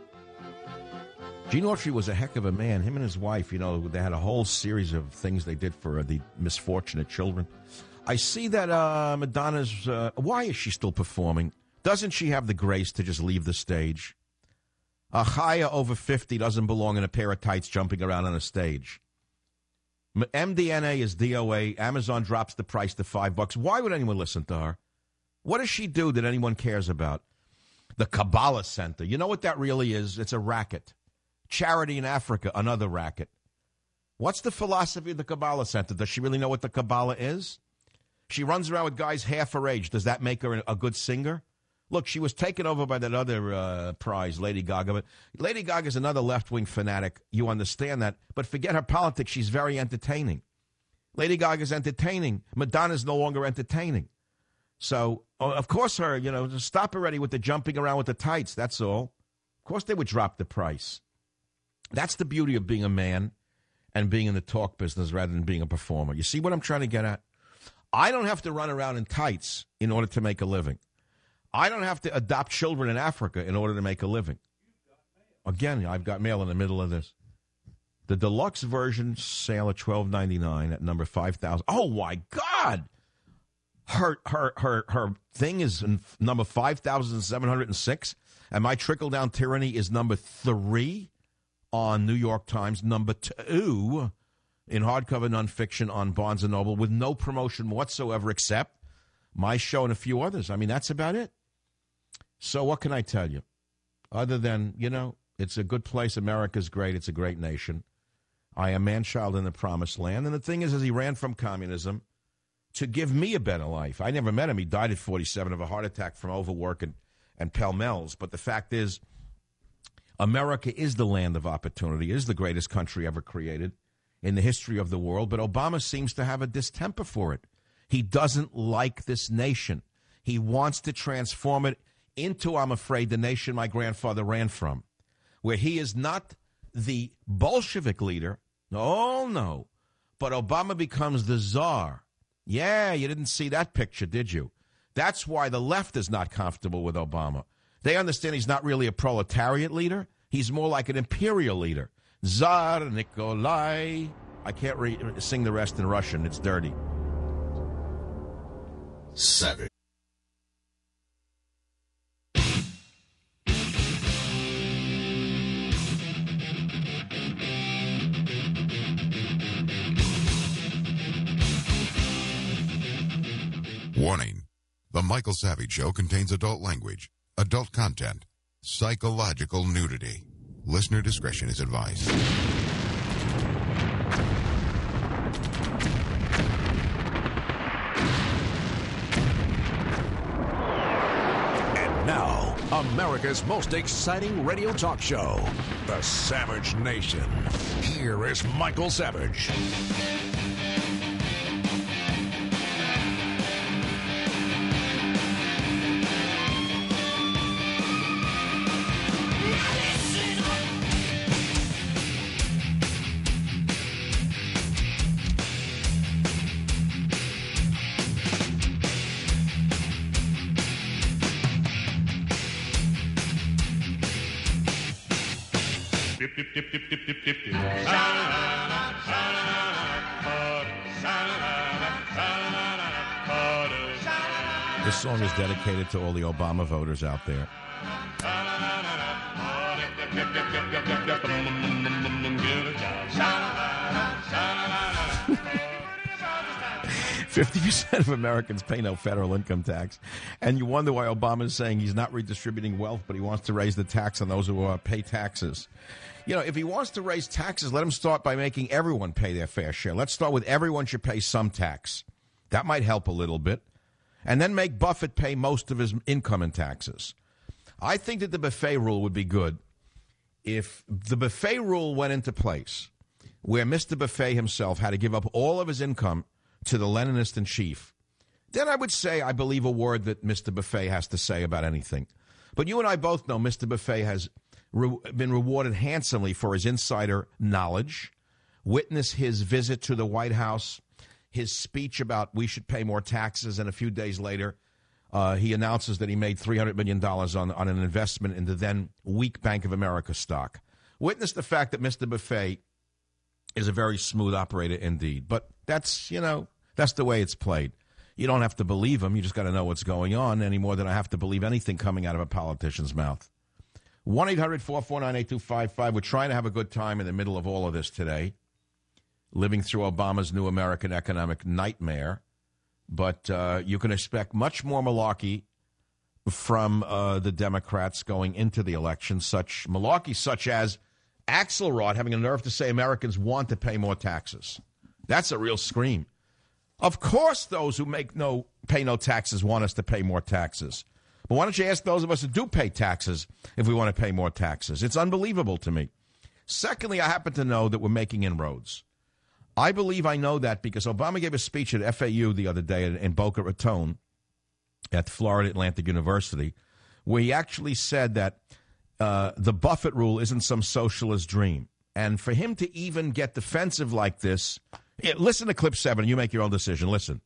Gene Autry was a heck of a man. Him and his wife, you know, they had a whole series of things they did for uh, the misfortunate children. I see that uh, Madonna's... Uh, why is she still performing? Doesn't she have the grace to just leave the stage? A Chaya over fifty doesn't belong in a pair of tights jumping around on a stage. M D N A is D O A. Amazon drops the price to five bucks. Why would anyone listen to her? What does she do that anyone cares about? The Kabbalah Center. You know what that really is? It's a racket. Charity in Africa, another racket. What's the philosophy of the Kabbalah Center? Does she really know what the Kabbalah is? She runs around with guys half her age. Does that make her a good singer? Look, she was taken over by that other uh, prize, Lady Gaga. But Lady Gaga is another left-wing fanatic. You understand that. But forget her politics. She's very entertaining. Lady Gaga's entertaining. Madonna's no longer entertaining. So, of course, her, you know, stop already with the jumping around with the tights. That's all. Of course they would drop the price. That's the beauty of being a man and being in the talk business rather than being a performer. You see what I'm trying to get at? I don't have to run around in tights in order to make a living. I don't have to adopt children in Africa in order to make a living. Again, I've got mail in the middle of this. The deluxe version sale at twelve ninety-nine at number five thousand. Oh, my God! Her her her her thing is in number five thousand seven hundred six, and my trickle-down tyranny is number three on New York Times, number two in hardcover nonfiction on Barnes and Noble with no promotion whatsoever except my show and a few others. I mean, that's about it. So what can I tell you? Other than, you know, it's a good place. America's great. It's a great nation. I am man-child in the promised land. And the thing is, as he ran from communism to give me a better life. I never met him. He died at forty-seven of a heart attack from overwork and, and Pell-Mells. But the fact is, America is the land of opportunity, is the greatest country ever created in the history of the world. But Obama seems to have a distemper for it. He doesn't like this nation. He wants to transform it into, I'm afraid, the nation my grandfather ran from, where he is not the Bolshevik leader. Oh, no. But Obama becomes the czar. Yeah, you didn't see that picture, did you? That's why the left is not comfortable with Obama. They understand he's not really a proletariat leader. He's more like an imperial leader. Tsar Nikolai. I can't re- sing the rest in Russian. It's dirty. Seven. Warning. The Michael Savage Show contains adult language, adult content, psychological nudity. Listener discretion is advised. And now, America's most exciting radio talk show, The Savage Nation. Here is Michael Savage. This song is dedicated to all the Obama voters out there. fifty percent of Americans pay no federal income tax. And you wonder why Obama is saying he's not redistributing wealth, but he wants to raise the tax on those who uh, pay taxes. You know, if he wants to raise taxes, let him start by making everyone pay their fair share. Let's start with everyone should pay some tax. That might help a little bit. And then make Buffett pay most of his income in taxes. I think that the buffet rule would be good if the buffet rule went into place where Mister Buffet himself had to give up all of his income to the Leninist in chief. Then I would say I believe a word that Mister Buffet has to say about anything. But you and I both know Mister Buffet has re- been rewarded handsomely for his insider knowledge. Witness his visit to the White House, his speech about we should pay more taxes, and a few days later, uh, he announces that he made three hundred million dollars on, on an investment in the then weak Bank of America stock. Witness the fact that Mister Buffet is a very smooth operator indeed. But that's, you know, that's the way it's played. You don't have to believe him. You just got to know what's going on any more than I have to believe anything coming out of a politician's mouth. one eight hundred four four nine eight two five five. We're trying to have a good time in the middle of all of this today, living through Obama's new American economic nightmare. But uh, you can expect much more malarkey from uh, the Democrats going into the election, such malarkey, such as Axelrod having a nerve to say Americans want to pay more taxes. That's a real scream. Of course those who make no pay no taxes want us to pay more taxes. But why don't you ask those of us who do pay taxes if we want to pay more taxes? It's unbelievable to me. Secondly, I happen to know that we're making inroads. I believe I know that because Obama gave a speech at F A U the other day in Boca Raton at Florida Atlantic University, where he actually said that uh, the Buffett rule isn't some socialist dream. And for him to even get defensive like this, yeah, listen to clip seven and you make your own decision. Listen.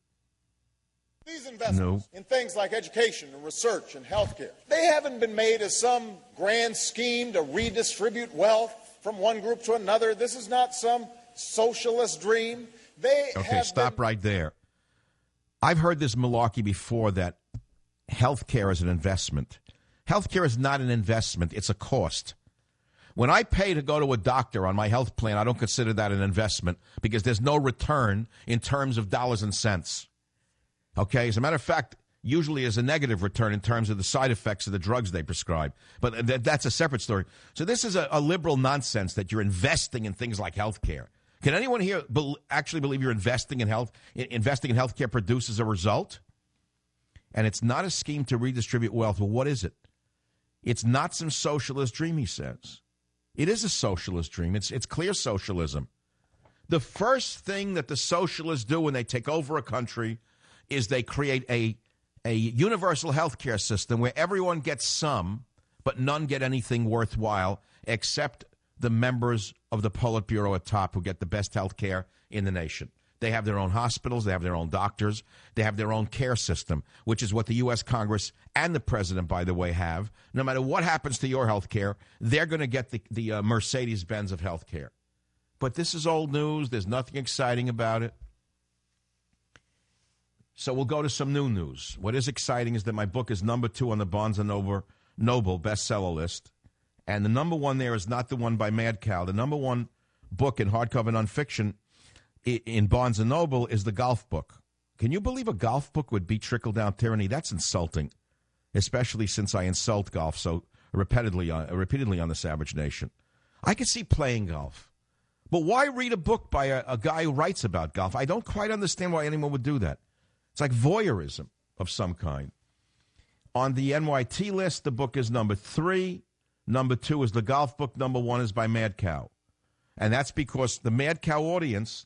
These investments no. in things like education and research and healthcare, they haven't been made as some grand scheme to redistribute wealth from one group to another. This is not some socialist dream. They okay, have stop been... right there. I've heard this malarkey before that healthcare is an investment. Healthcare is not an investment. It's a cost. When I pay to go to a doctor on my health plan, I don't consider that an investment because there's no return in terms of dollars and cents. Okay? As a matter of fact, usually there's a negative return in terms of the side effects of the drugs they prescribe. But th- that's a separate story. So this is a, a liberal nonsense that you're investing in things like health care. Can anyone here be- actually believe you're investing in health, I- investing in health care produces a result? And it's not a scheme to redistribute wealth. Well, what is it? It's not some socialist dream, he says. It is a socialist dream. It's, it's clear socialism. The first thing that the socialists do when they take over a country is they create a a universal health care system where everyone gets some, but none get anything worthwhile except the members of the Politburo at top who get the best health care in the nation. They have their own hospitals. They have their own doctors. They have their own care system, which is what the U S Congress and the president, by the way, have. No matter what happens to your health care, they're going to get the, the uh, Mercedes-Benz of health care. But this is old news. There's nothing exciting about it. So we'll go to some new news. What is exciting is that my book is number two on the Barnes and Noble, Noble bestseller list. And the number one there is not the one by Mad Cow. The number one book in hardcover nonfiction in Barnes and Noble is the golf book. Can you believe a golf book would beat Trickle-Down Tyranny? That's insulting, especially since I insult golf so repeatedly, uh, repeatedly on the Savage Nation. I could see playing golf. But why read a book by a, a guy who writes about golf? I don't quite understand why anyone would do that. It's like voyeurism of some kind. On the N Y T list, the book is number three. Number two is the golf book. Number one is by Mad Cow. And that's because the Mad Cow audience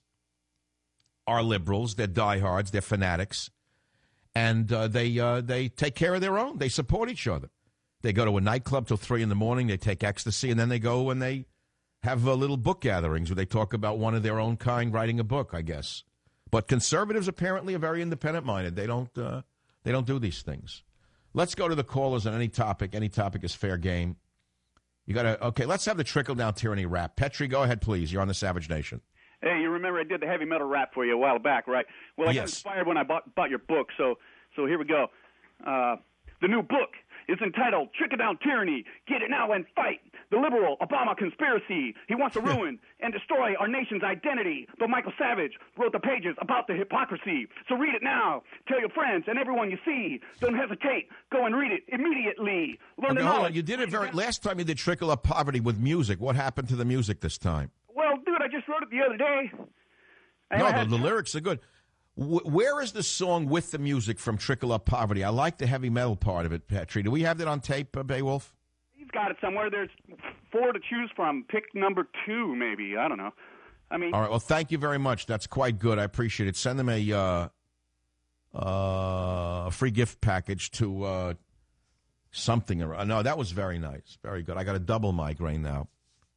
are liberals. They're diehards. They're fanatics. And uh, they uh, they take care of their own. They support each other. They go to a nightclub till three in the morning. They take ecstasy, and then they go and they have uh, little book gatherings where they talk about one of their own kind writing a book, I guess. But conservatives apparently are very independent-minded. They don't uh, they don't do these things. Let's go to the callers on any topic. Any topic is fair game. You got to okay. Let's have the trickle-down tyranny rap. Petri, go ahead, please. You're on the Savage Nation. Hey, you remember I did the heavy metal rap for you a while back, right? Well, I yes. got inspired when I bought bought your book. So so here we go. Uh, the new book is entitled Trickle-Down Tyranny. Get it now and fight the liberal Obama conspiracy. He wants to ruin and destroy our nation's identity. But Michael Savage wrote the pages about the hypocrisy. So read it now. Tell your friends and everyone you see. Don't hesitate. Go and read it immediately. Learn okay, the hold on. You did it very last time you did Trickle Up Poverty with music. What happened to the music this time? Well, dude, I just wrote it the other day. No, the, the lyrics are good. W- where is the song with the music from Trickle Up Poverty? I like the heavy metal part of it, Petri. Do we have that on tape, uh, Beowulf? He's got it somewhere. There's four to choose from. Pick number two, maybe. I don't know. I mean, all right. Well, thank you very much. That's quite good. I appreciate it. Send them a uh, uh, a free gift package to uh, something. Around. No, that was very nice. Very good. I got a double migraine now.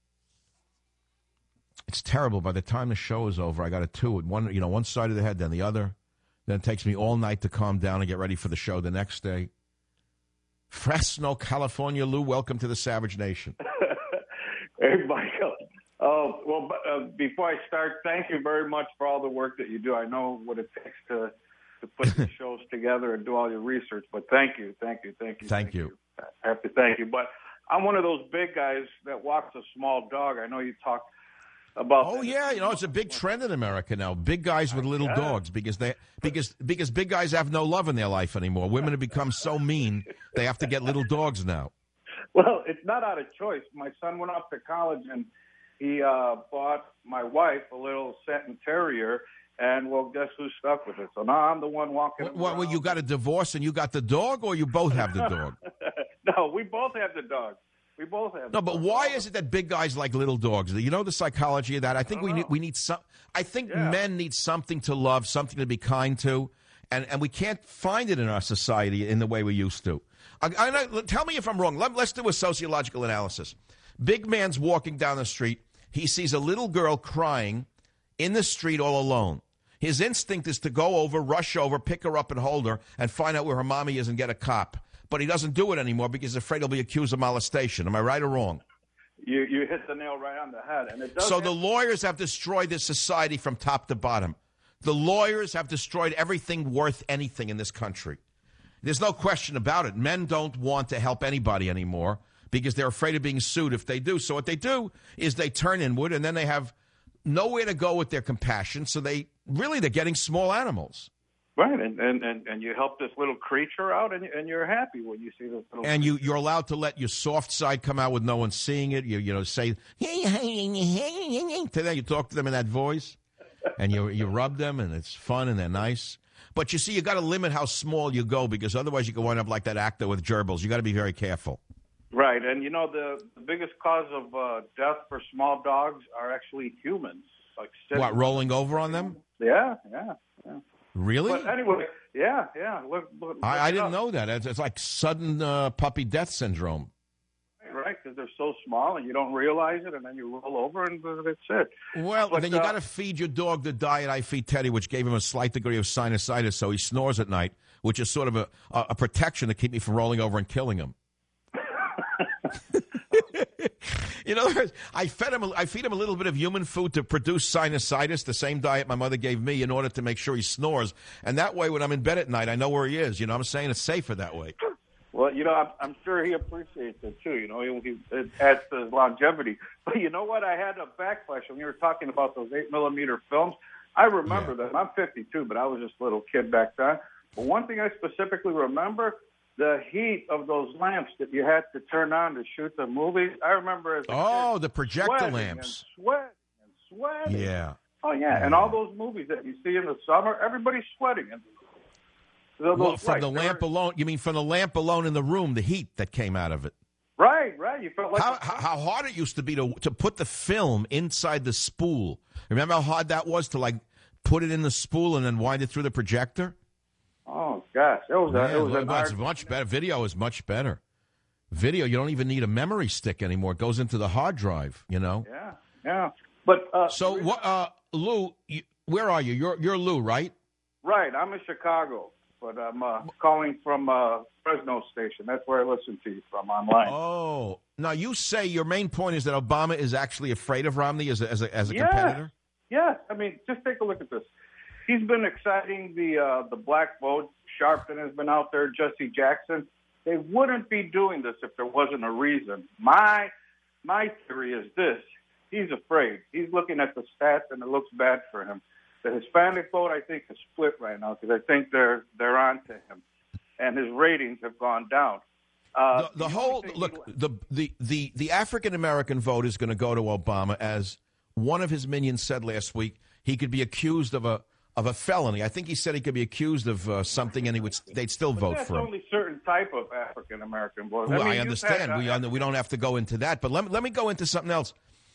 It's terrible. By the time the show is over, I got a two at one, you know, one side of the head, then the other. Then it takes me all night to calm down and get ready for the show the next day. Fresno, California. Lou, welcome to the Savage Nation. Hey, Michael. Oh, well, uh, before I start, thank you very much for all the work that you do. I know what it takes to, to put these shows together and do all your research, but thank you, thank you, thank you. Thank, thank you. you. I have to thank you. But I'm one of those big guys that walks a small dog. I know you talked about. Oh yeah, you know it's a big trend in America now. Big guys with little dogs because they because because big guys have no love in their life anymore. Women have become so mean they have to get little dogs now. Well, it's not out of choice. My son went off to college and he uh, bought my wife a little Satin Terrier, and well, guess who's stuck with it? So now I'm the one walking. What, what, well, you got a divorce and you got the dog, or you both have the dog? No, we both have the dog. We both have. No, but why is it that big guys like little dogs? You know the psychology of that. I think I we need we need some. I think Yeah. men need something to love, something to be kind to, and and we can't find it in our society in the way we used to. I, I know, tell me if I'm wrong. Let, let's do a sociological analysis. Big man's walking down the street. He sees a little girl crying in the street all alone. His instinct is to go over, rush over, pick her up and hold her, and find out where her mommy is and get a cop. But he doesn't do it anymore because he's afraid he'll be accused of molestation. Am I right or wrong? You you hit the nail right on the head, and it does. So have- the lawyers have destroyed this society from top to bottom. The lawyers have destroyed everything worth anything in this country. There's no question about it. Men don't want to help anybody anymore because they're afraid of being sued if they do. So what they do is they turn inward, and then they have nowhere to go with their compassion. So they really they're getting small animals. Right, and, and, and, and you help this little creature out, and, and you're happy when you see this little And you, you're allowed to let your soft side come out with no one seeing it. You you know say to them. You talk to them in that voice, and you you rub them, and it's fun and they're nice. But you see, you got to limit how small you go because otherwise you can wind up like that actor with gerbils. You got to be very careful. Right, and you know the, the biggest cause of uh, death for small dogs are actually humans. Like sitting- What, rolling over on them? Yeah, yeah, yeah. Really? But anyway, yeah, yeah. Look, look, I, look I it didn't up. know that. It's, it's like sudden uh, puppy death syndrome. Right, because they're so small and you don't realize it, and then you roll over and that's it. Well, But, then you uh, got to feed your dog the diet I feed Teddy, which gave him a slight degree of sinusitis, so he snores at night, which is sort of a, a, a protection to keep me from rolling over and killing him. In other words, I fed him. I feed him a little bit of human food to produce sinusitis, the same diet my mother gave me, in order to make sure he snores. And that way, when I'm in bed at night, I know where he is. You know what I'm saying? It's safer that way. Well, you know, I'm, I'm sure he appreciates it too. You know, he, he, it adds to his longevity. But you know what? I had a backlash when you were talking about those eight millimeter films. I remember them. I'm fifty-two, but I was just a little kid back then. But one thing I specifically remember, the heat of those lamps that you had to turn on to shoot the movies. I remember as a Oh, kid the projector sweating lamps. and sweating and sweating. Yeah. Oh yeah, and all those movies that you see in the summer, everybody's sweating. And those Well, from lights, the they lamp were- alone, you mean from the lamp alone in the room, the heat that came out of it? Right, right. You felt like How, how, how hard it used to be to to put the film inside the spool. Remember how hard that was to like put it in the spool and then wind it through the projector? Oh gosh, it was a, Man, it was look, an it's art. much better. Video is much better. Video, you don't even need a memory stick anymore. It goes into the hard drive. You know. Yeah, yeah. But uh, So what, uh, Lou? You, where are you? You're you're Lou, right? right, I'm in Chicago, but I'm uh, calling from uh, Fresno station. That's where I listen to you from online. Oh, now you say your main point is that Obama is actually afraid of Romney as a, as a, as a Yes. competitor. Yeah, I mean, just take a look at this. He's been exciting the uh, the black vote. Sharpton has been out there. Jesse Jackson. They wouldn't be doing this if there wasn't a reason. My my theory is this: he's afraid. He's looking at the stats, and it looks bad for him. The Hispanic vote, I think, is split right now because I think they're they're on to him, and his ratings have gone down. Uh, the, the whole look the the the, the African American vote is going to go to Obama, as one of his minions said last week. He could be accused of a of a felony. I think he said he could be accused of uh, something, and he would they'd still But vote that's for him. only certain type of African American vote. Well, I, mean, I you've understand. had, we uh, un- we don't have to go into that, but let me, let me go into something else.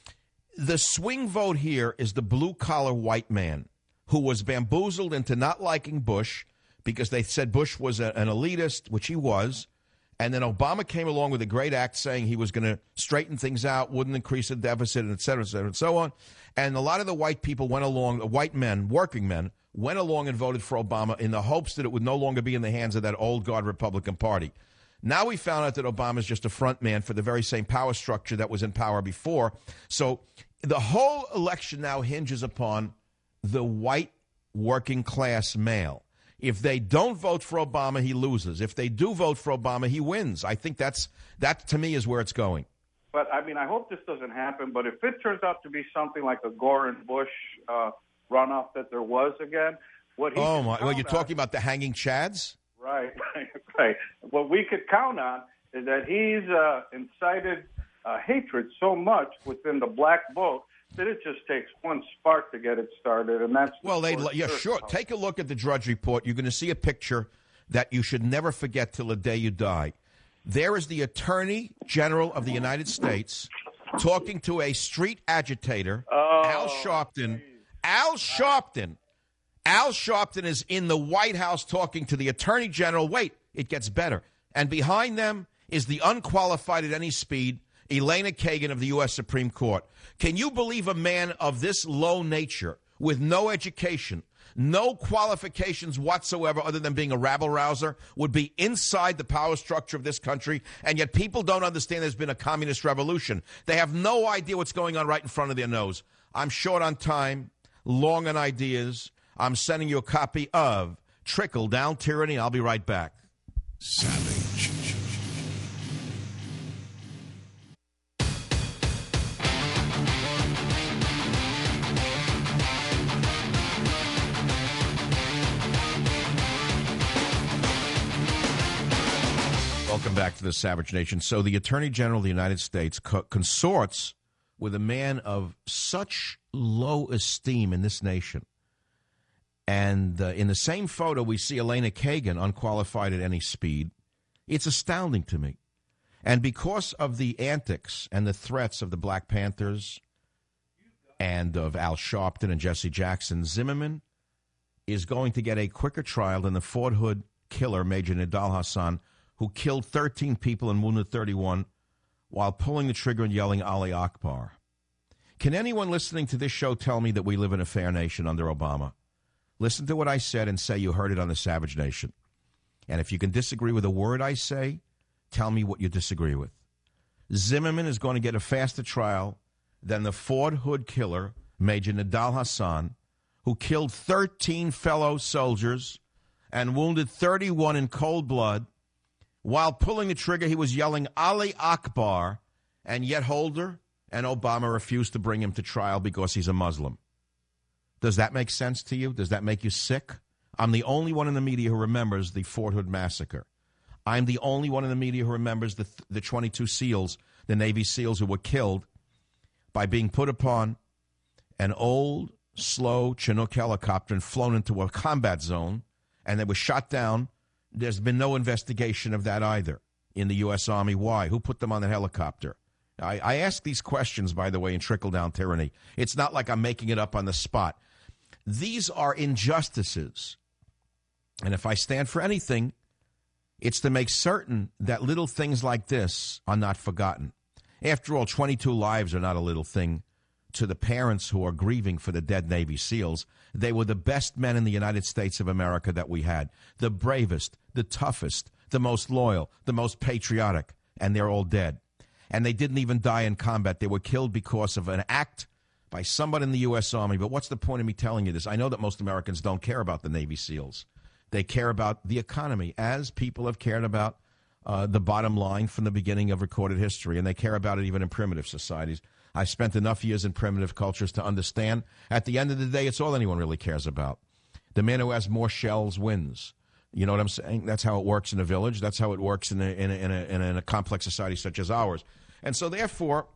The swing vote here is the blue collar white man who was bamboozled into not liking Bush because they said Bush was a, an elitist, which he was. And then Obama came along with a great act saying he was going to straighten things out, wouldn't increase the deficit, and et cetera, et cetera, and so on. And a lot of the white people went along, the white men, working men, went along and voted for Obama in the hopes that it would no longer be in the hands of that old guard Republican Party. Now we found out that Obama is just a front man for the very same power structure that was in power before. So the whole election now hinges upon the white working class male. If they don't vote for Obama, he loses. If they do vote for Obama, he wins. I think that's that to me is where it's going. But, I mean, I hope this doesn't happen. But if it turns out to be something like a Gore and Bush uh, runoff that there was again, what he Oh, my. Well, you're on, talking about the hanging chads? Right, right, right. What we could count on is that he's uh, incited uh, hatred so much within the black vote that it just takes one spark to get it started, and that's well, they yeah, sure. House. Take a look at the Drudge Report. You're going to see a picture that you should never forget till the day you die. There is the Attorney General of the United States talking to a street agitator, oh, Al Sharpton. Geez. Al Sharpton. Al Sharpton is in the White House talking to the Attorney General. Wait, it gets better. And behind them is the unqualified at any speed, Elena Kagan of the U S Supreme Court. Can you believe a man of this low nature, with no education, no qualifications whatsoever other than being a rabble-rouser, would be inside the power structure of this country, and yet people don't understand there's been a communist revolution? They have no idea what's going on right in front of their nose. I'm short on time, long on ideas. I'm sending you a copy of Trickle Down Tyranny. I'll be right back. Savage. Welcome back to the Savage Nation. So the Attorney General of the United States co- consorts with a man of such low esteem in this nation. And uh, in the same photo, we see Elena Kagan, unqualified at any speed. It's astounding to me. And because of the antics and the threats of the Black Panthers and of Al Sharpton and Jesse Jackson, Zimmerman is going to get a quicker trial than the Fort Hood killer, Major Nidal Hassan, who killed thirteen people and wounded thirty-one while pulling the trigger and yelling Ali Akbar. Can anyone listening to this show tell me that we live in a fair nation under Obama? Listen to what I said and say you heard it on the Savage Nation. And if you can disagree with a word I say, tell me what you disagree with. Zimmerman is going to get a faster trial than the Fort Hood killer, Major Nidal Hassan, who killed thirteen fellow soldiers and wounded thirty-one in cold blood. While pulling the trigger, he was yelling Ali Akbar, and yet Holder and Obama refused to bring him to trial because he's a Muslim. Does that make sense to you? Does that make you sick? I'm the only one in the media who remembers the Fort Hood massacre. I'm the only one in the media who remembers the the twenty-two SEALs, the Navy SEALs who were killed by being put upon an old, slow Chinook helicopter and flown into a combat zone, and they were shot down. There's been no investigation of that either in the U S. Army. Why? Who put them on the helicopter? I, I ask these questions, by the way, in Trickle-Down Tyranny. It's not like I'm making it up on the spot. These are injustices. And if I stand for anything, it's to make certain that little things like this are not forgotten. After all, twenty-two lives are not a little thing to the parents who are grieving for the dead Navy SEALs. They were the best men in the United States of America that we had. The bravest, the toughest, the most loyal, the most patriotic, and they're all dead. And they didn't even die in combat. They were killed because of an act by somebody in the U S. Army. But what's the point of me telling you this? I know that most Americans don't care about the Navy SEALs. They care about the economy, as people have cared about uh, the bottom line from the beginning of recorded history, and they care about it even in primitive societies. I spent enough years in primitive cultures to understand at the end of the day, it's all anyone really cares about. The man who has more shells wins. You know what I'm saying? That's how it works in a village. That's how it works in a, in a, in a, in a, in a complex society such as ours. And so, therefore,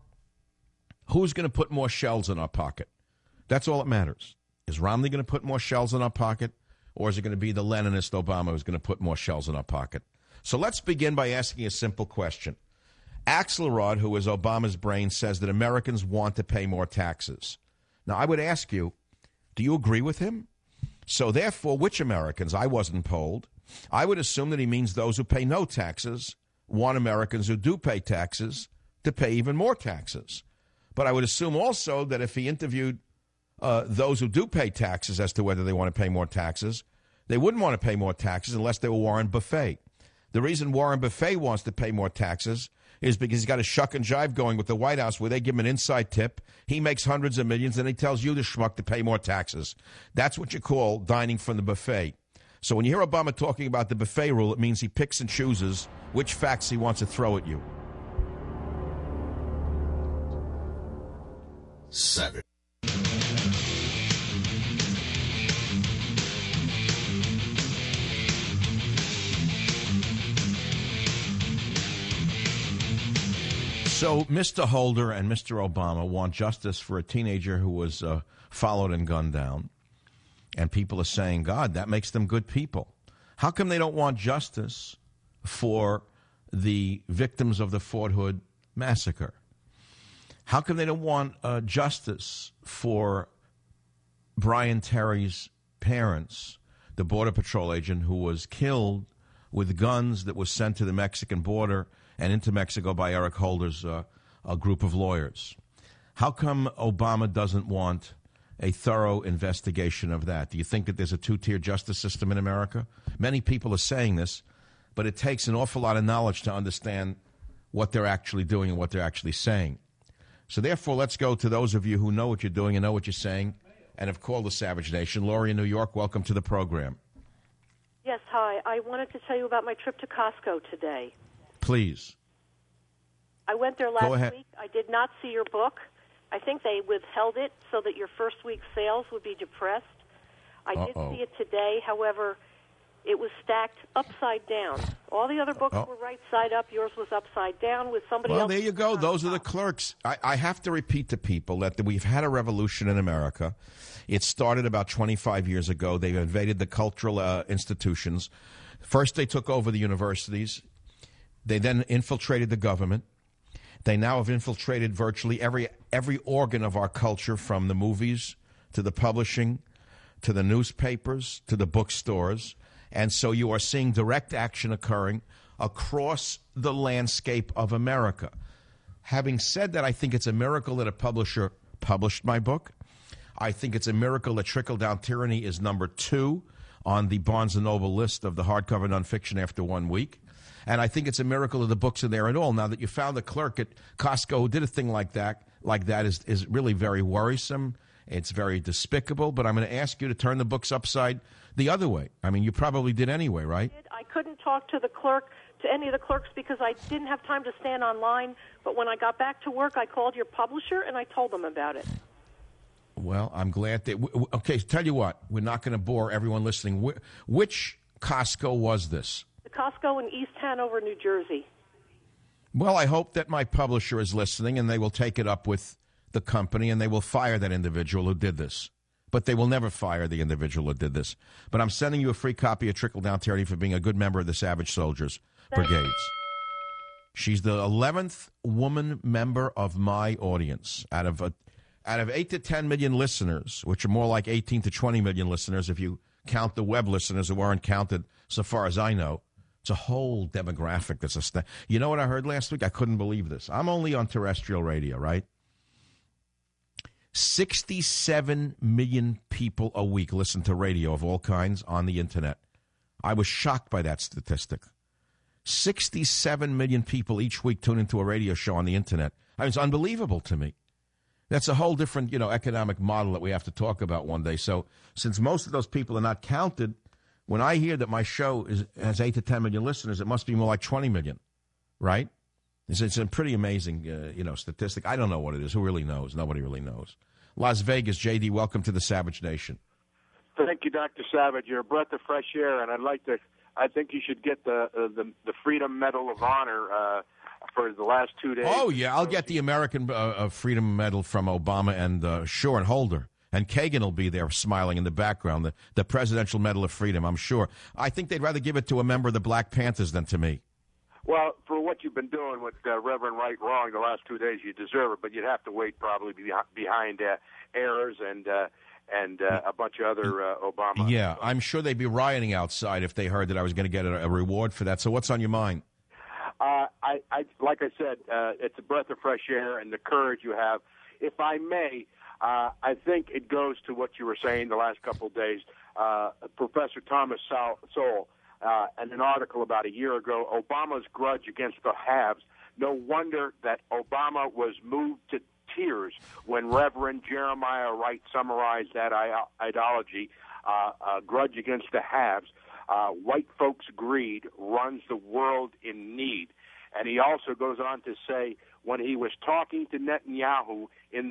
who's going to put more shells in our pocket? That's all that matters. Is Romney going to put more shells in our pocket, or is it going to be the Leninist Obama who's going to put more shells in our pocket? So let's begin by asking a simple question. Axelrod, who is Obama's brain, says that Americans want to pay more taxes. Now, I would ask you, do you agree with him? So, therefore, which Americans? I wasn't polled. I would assume that he means those who pay no taxes want Americans who do pay taxes to pay even more taxes. But I would assume also that if he interviewed uh, those who do pay taxes as to whether they want to pay more taxes, they wouldn't want to pay more taxes unless they were Warren Buffett. The reason Warren Buffett wants to pay more taxes is because he's got a shuck and jive going with the White House where they give him an inside tip. He makes hundreds of millions, and he tells you, the schmuck, to pay more taxes. That's what you call dining from the buffet. So when you hear Obama talking about the buffet rule, it means he picks and chooses which facts he wants to throw at you. Savage. So Mister Holder and Mister Obama want justice for a teenager who was uh, followed and gunned down. And people are saying, God, that makes them good people. How come they don't want justice for the victims of the Fort Hood massacre? How come they don't want uh, justice for Brian Terry's parents, the Border Patrol agent who was killed with guns that was sent to the Mexican border and into Mexico by Eric Holder's uh, a group of lawyers? How come Obama doesn't want a thorough investigation of that? Do you think that there's a two-tier justice system in America? Many people are saying this, but it takes an awful lot of knowledge to understand what they're actually doing and what they're actually saying. So therefore, let's go to those of you who know what you're doing and know what you're saying and have called the Savage Nation. Laurie in New York, welcome to the program. Yes, hi. I wanted to tell you about my trip to Costco today. Please. I went there last Go ahead. week. I did not see your book. I think they withheld it so that your first week's sales would be depressed. I Uh-oh. did see it today. However, it was stacked upside down. All the other books Oh. were right side up. Yours was upside down with somebody Well, else. there you go. Those are the clerks. I, I have to repeat to people that we've had a revolution in America. It started about twenty-five years ago. They've invaded the cultural uh, institutions. First, they took over the universities. They then infiltrated the government. They now have infiltrated virtually every every organ of our culture, from the movies to the publishing to the newspapers to the bookstores. And so you are seeing direct action occurring across the landscape of America. Having said that, I think it's a miracle that a publisher published my book. I think it's a miracle that Trickle-Down Tyranny is number two on the Barnes and Noble list of the hardcover nonfiction after one week. And I think it's a miracle that the books are there at all. Now, that you found a clerk at Costco who did a thing like that, like that is, is really very worrisome. It's very despicable. But I'm going to ask you to turn the books upside the other way. I mean, you probably did anyway, right? I couldn't talk to the clerk, to any of the clerks, because I didn't have time to stand online. But when I got back to work, I called your publisher and I told them about it. Well, I'm glad that... w- w- Okay, tell you what. We're not going to bore everyone listening. Wh- which Costco was this? The Costco in East Hanover, New Jersey. Well, I hope that my publisher is listening and they will take it up with the company and they will fire that individual who did this. But they will never fire the individual who did this. But I'm sending you a free copy of Trickle-Down Tyranny for being a good member of the Savage Soldiers Brigades. She's the eleventh woman member of my audience. Out of a, out of eight to ten million listeners, which are more like eighteen to twenty million listeners if you count the web listeners who aren't counted so far as I know. It's a whole demographic that's a st- You know what I heard last week? I couldn't believe this. I'm only on terrestrial radio, right? sixty-seven million people a week listen to radio of all kinds on the internet. I was shocked by that statistic. sixty-seven million people each week tune into a radio show on the internet. I mean, it's unbelievable to me. That's a whole different, you know, economic model that we have to talk about one day. So since most of those people are not counted, when I hear that my show is, has eight to ten million listeners, it must be more like twenty million, right? It's, it's a pretty amazing, uh, you know, statistic. I don't know what it is. Who really knows? Nobody really knows. Las Vegas, J D, welcome to the Savage Nation. Thank you, Doctor Savage. You're a breath of fresh air, and I'd like to. I think you should get the uh, the, the Freedom Medal of Honor uh, for the last two days. Oh yeah, I'll get the American uh, uh, Freedom Medal from Obama and uh, Shore and Holder. And Kagan will be there smiling in the background, the, the Presidential Medal of Freedom, I'm sure. I think they'd rather give it to a member of the Black Panthers than to me. Well, for what you've been doing with uh, Reverend Right Wrong the last two days, you deserve it, but you'd have to wait probably behind uh, Ayers and uh, and uh, a bunch of other uh, Obama. Yeah, I'm sure they'd be rioting outside if they heard that I was going to get a, a reward for that. So what's on your mind? Uh, I, I, like I said, uh, it's a breath of fresh air and the courage you have. If I may... Uh, I think it goes to what you were saying the last couple of days. Uh, Professor Thomas Sowell, uh, in an article about a year ago, Obama's grudge against the haves. No wonder that Obama was moved to tears when Reverend Jeremiah Wright summarized that ideology, uh, uh, grudge against the haves. Uh, white folks' greed runs the world in need. And he also goes on to say when he was talking to Netanyahu in the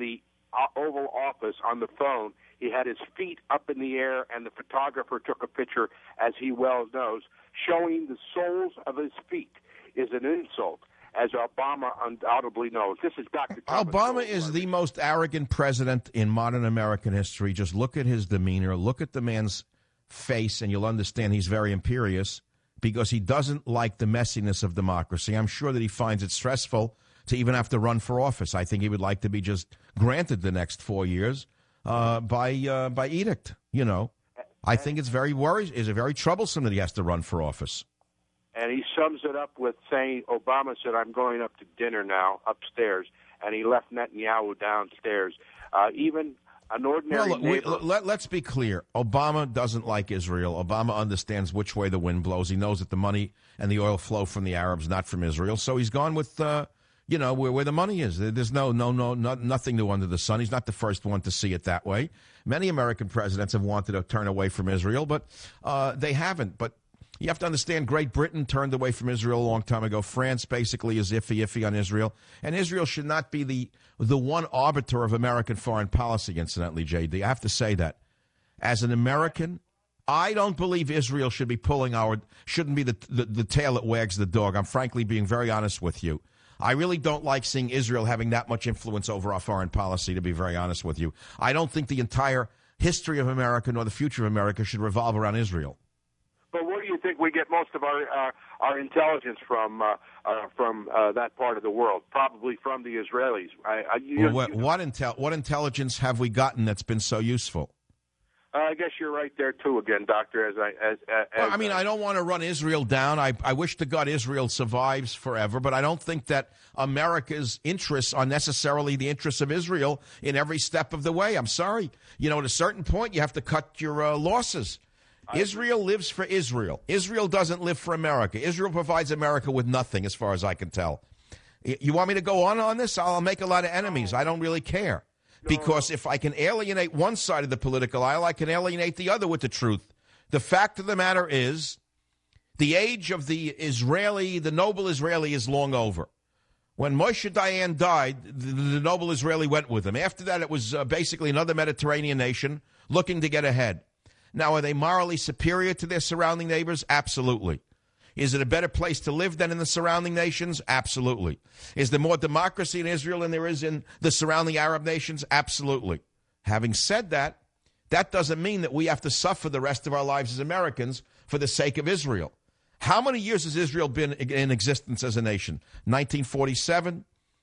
Oval Office on the phone. He had his feet up in the air, and the photographer took a picture, as he well knows. Showing the soles of his feet is an insult, as Obama undoubtedly knows. This is Doctor Thomas Obama Sowell. is the most arrogant president in modern American history. Just look at his demeanor. Look at the man's face, and you'll understand he's very imperious because he doesn't like the messiness of democracy. I'm sure that he finds it stressful to even have to run for office. I think he would like to be just granted the next four years uh, by uh, by edict, you know. I think it's very worrisome. It's very troublesome that he has to run for office. And he sums it up with saying, Obama said, I'm going up to dinner now, upstairs, and he left Netanyahu downstairs. Uh, even an ordinary well, neighbor... we, let, let's be clear. Obama doesn't like Israel. Obama understands which way the wind blows. He knows that the money and the oil flow from the Arabs, not from Israel. So he's gone with, uh, you know, where, where the money is. There's no, no, no, no, nothing new under the sun. He's not the first one to see it that way. Many American presidents have wanted to turn away from Israel, but uh, they haven't. But you have to understand, Great Britain turned away from Israel a long time ago. France basically is iffy, iffy on Israel. And Israel should not be the the one arbiter of American foreign policy, incidentally, J D. I have to say that. As an American, I don't believe Israel should be pulling our, shouldn't be the, the, the tail that wags the dog. I'm frankly being very honest with you. I really don't like seeing Israel having that much influence over our foreign policy, to be very honest with you. I don't think the entire history of America nor the future of America should revolve around Israel. But where do you think we get most of our uh, our intelligence from uh, uh, from uh, that part of the world? Probably from the Israelis. I, I, you, well, what, you, what, intel, what intelligence have we gotten that's been so useful? Uh, I guess you're right there too, again, Doctor. As I, as, as well, I mean, I don't want to run Israel down. I, I wish to God Israel survives forever, but I don't think that America's interests are necessarily the interests of Israel in every step of the way. I'm sorry. You know, at a certain point, you have to cut your uh, losses. Israel lives for Israel. Israel doesn't live for America. Israel provides America with nothing, as far as I can tell. You want me to go on on this? I'll make a lot of enemies. I don't really care. Because if I can alienate one side of the political aisle, I can alienate the other with the truth. The fact of the matter is, the age of the Israeli, the noble Israeli, is long over. When Moshe Dayan died, the, the noble Israeli went with him. After that, it was uh, basically another Mediterranean nation looking to get ahead. Now, are they morally superior to their surrounding neighbors? Absolutely. Is it a better place to live than in the surrounding nations? Absolutely. Is there more democracy in Israel than there is in the surrounding Arab nations? Absolutely. Having said that, that doesn't mean that we have to suffer the rest of our lives as Americans for the sake of Israel. How many years has Israel been in existence as a nation? nineteen forty-seven?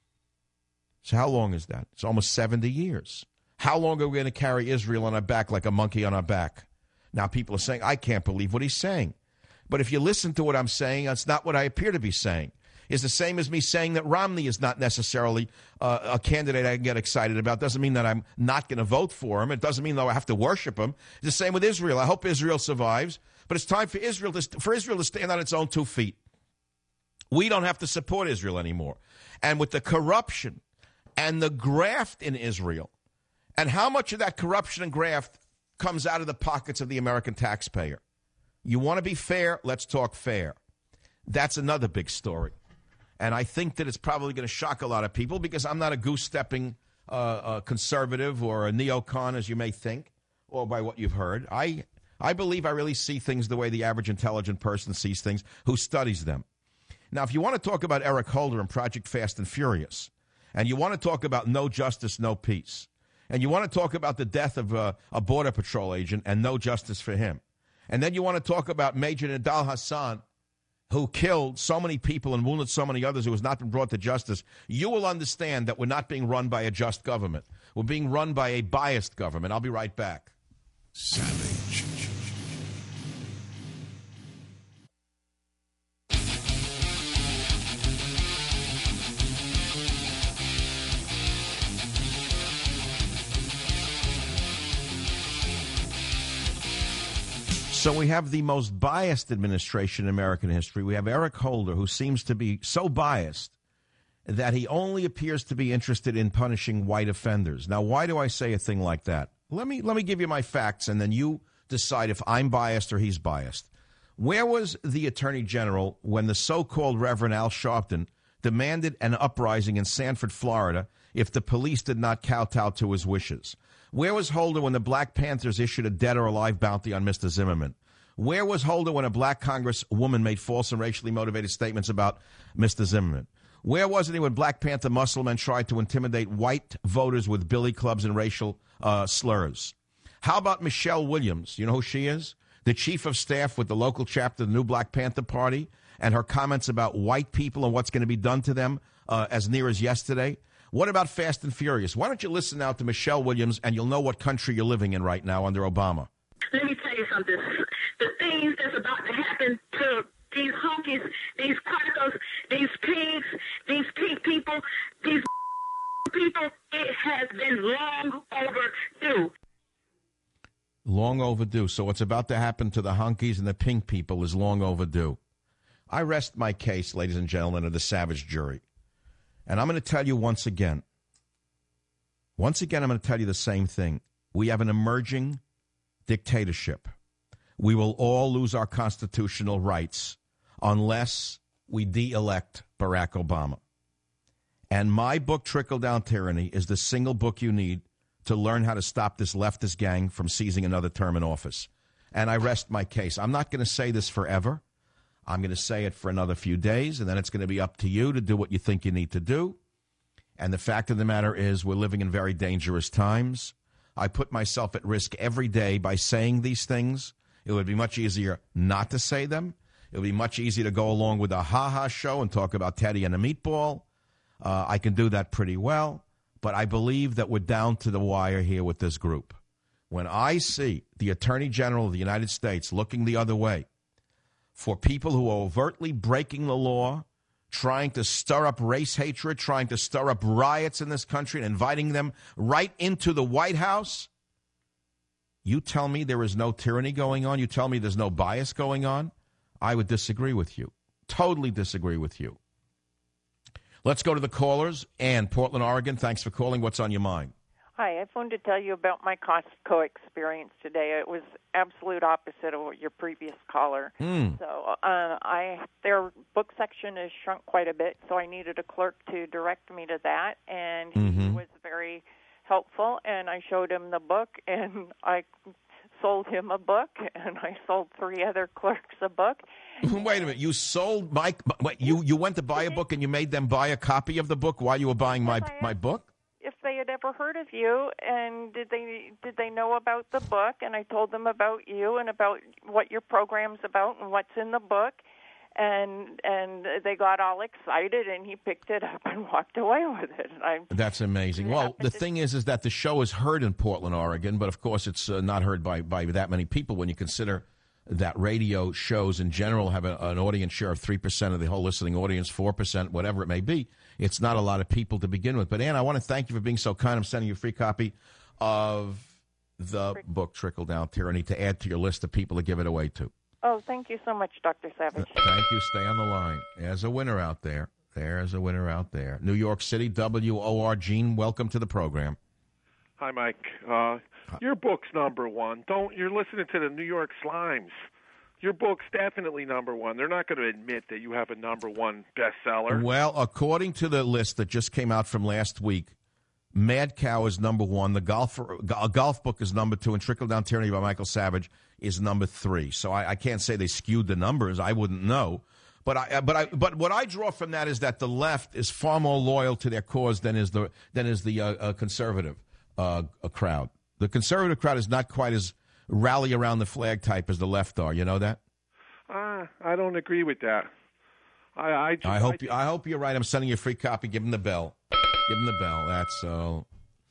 So how long is that? It's almost seventy years. How long are we going to carry Israel on our back like a monkey on our back? Now people are saying, I can't believe what he's saying. But if you listen to what I'm saying, that's not what I appear to be saying. It's the same as me saying that Romney is not necessarily uh, a candidate I can get excited about. Doesn't mean that I'm not going to vote for him. It doesn't mean that I have to worship him. It's the same with Israel. I hope Israel survives. But it's time for Israel to, for Israel to stand on its own two feet. We don't have to support Israel anymore. And with the corruption and the graft in Israel, and how much of that corruption and graft comes out of the pockets of the American taxpayer? You want to be fair? Let's talk fair. That's another big story. And I think that it's probably going to shock a lot of people because I'm not a goose-stepping uh, uh, conservative or a neocon, as you may think, or by what you've heard. I, I believe I really see things the way the average intelligent person sees things who studies them. Now, if you want to talk about Eric Holder and Project Fast and Furious, and you want to talk about no justice, no peace, and you want to talk about the death of uh, a Border Patrol agent and no justice for him, and then you want to talk about Major Nidal Hassan, who killed so many people and wounded so many others who has not been brought to justice, you will understand that we're not being run by a just government. We're being run by a biased government. I'll be right back. Savage. So we have the most biased administration in American history. We have Eric Holder, who seems to be so biased that he only appears to be interested in punishing white offenders. Now, why do I say a thing like that? Let me let me give you my facts, and then you decide if I'm biased or he's biased. Where was the Attorney General when the so-called Reverend Al Sharpton demanded an uprising in Sanford, Florida, if the police did not kowtow to his wishes? Where was Holder when the Black Panthers issued a dead or alive bounty on Mister Zimmerman? Where was Holder when a black congresswoman made false and racially motivated statements about Mister Zimmerman? Where wasn't he when Black Panther muscle men tried to intimidate white voters with billy clubs and racial uh, slurs? How about Michelle Williams? You know who she is? The chief of staff with the local chapter of the new Black Panther Party, and her comments about white people and what's going to be done to them uh, as near as yesterday. What about Fast and Furious? Why don't you listen now to Michelle Williams, and you'll know what country you're living in right now under Obama. Let me tell you something. The things that's about to happen to these honkies, these crackers, these pigs, these pink people, these people, it has been long overdue. Long overdue. So what's about to happen to the honkies and the pink people is long overdue. I rest my case, ladies and gentlemen, of the savage jury. And I'm going to tell you once again, once again, I'm going to tell you the same thing. We have an emerging dictatorship. We will all lose our constitutional rights unless we de-elect Barack Obama. And my book, Trickle Down Tyranny, is the single book you need to learn how to stop this leftist gang from seizing another term in office. And I rest my case. I'm not going to say this forever. I'm going to say it for another few days, and then it's going to be up to you to do what you think you need to do. And the fact of the matter is we're living in very dangerous times. I put myself at risk every day by saying these things. It would be much easier not to say them. It would be much easier to go along with a ha-ha show and talk about Teddy and a meatball. Uh, I can do that pretty well. But I believe that we're down to the wire here with this group. When I see the Attorney General of the United States looking the other way for people who are overtly breaking the law, trying to stir up race hatred, trying to stir up riots in this country and inviting them right into the White House, you tell me there is no tyranny going on? You tell me there's no bias going on? I would disagree with you. Totally disagree with you. Let's go to the callers. Ann, Portland, Oregon, thanks for calling. What's on your mind? Hi, I phoned to tell you about my Costco experience today. It was absolute opposite of your previous caller. Mm. So uh, I their book section is shrunk quite a bit, so I needed a clerk to direct me to that, and mm-hmm. he was very helpful, and I showed him the book, and I sold him a book, and I sold three other clerks a book. Wait a minute. You sold my wait, you you went to buy a book and you made them buy a copy of the book while you were buying my my book? If they had ever heard of you, and did they did they know about the book? And I told them about you and about what your program's about and what's in the book, and and they got all excited, and he picked it up and walked away with it. And I That's amazing. Well, the thing is, is that the show is heard in Portland, Oregon, but of course it's uh, not heard by by that many people when you consider that radio shows in general have a, an audience share of three percent of the whole listening audience, four percent, whatever it may be. It's not a lot of people to begin with. But, Ann, I want to thank you for being so kind. I'm sending you a free copy of the book, Trickle Down Tyranny, to add to your list of people to give it away to. Oh, thank you so much, Doctor Savage. Thank you. Stay on the line. There's a winner out there. There's a winner out there. New York City, W O R. Gene, welcome to the program. Hi, Mike. Uh, your book's number one. Don't you're listening to the New York Slimes. Your book's definitely number one. They're not going to admit that you have a number one bestseller. Well, according to the list that just came out from last week, Mad Cow is number one. The golf a golf book is number two, and Trickle Down Tyranny by Michael Savage is number three. So I, I can't say they skewed the numbers. I wouldn't know. But I, but I, but what I draw from that is that the left is far more loyal to their cause than is the than is the uh, uh, conservative uh, crowd. The conservative crowd is not quite as rally around the flag type as the left are. You know that? Uh, I don't agree with that. I I, just, I hope I, you, I hope you're right. I'm sending you a free copy. Give him the bell. Give him the bell. That's so.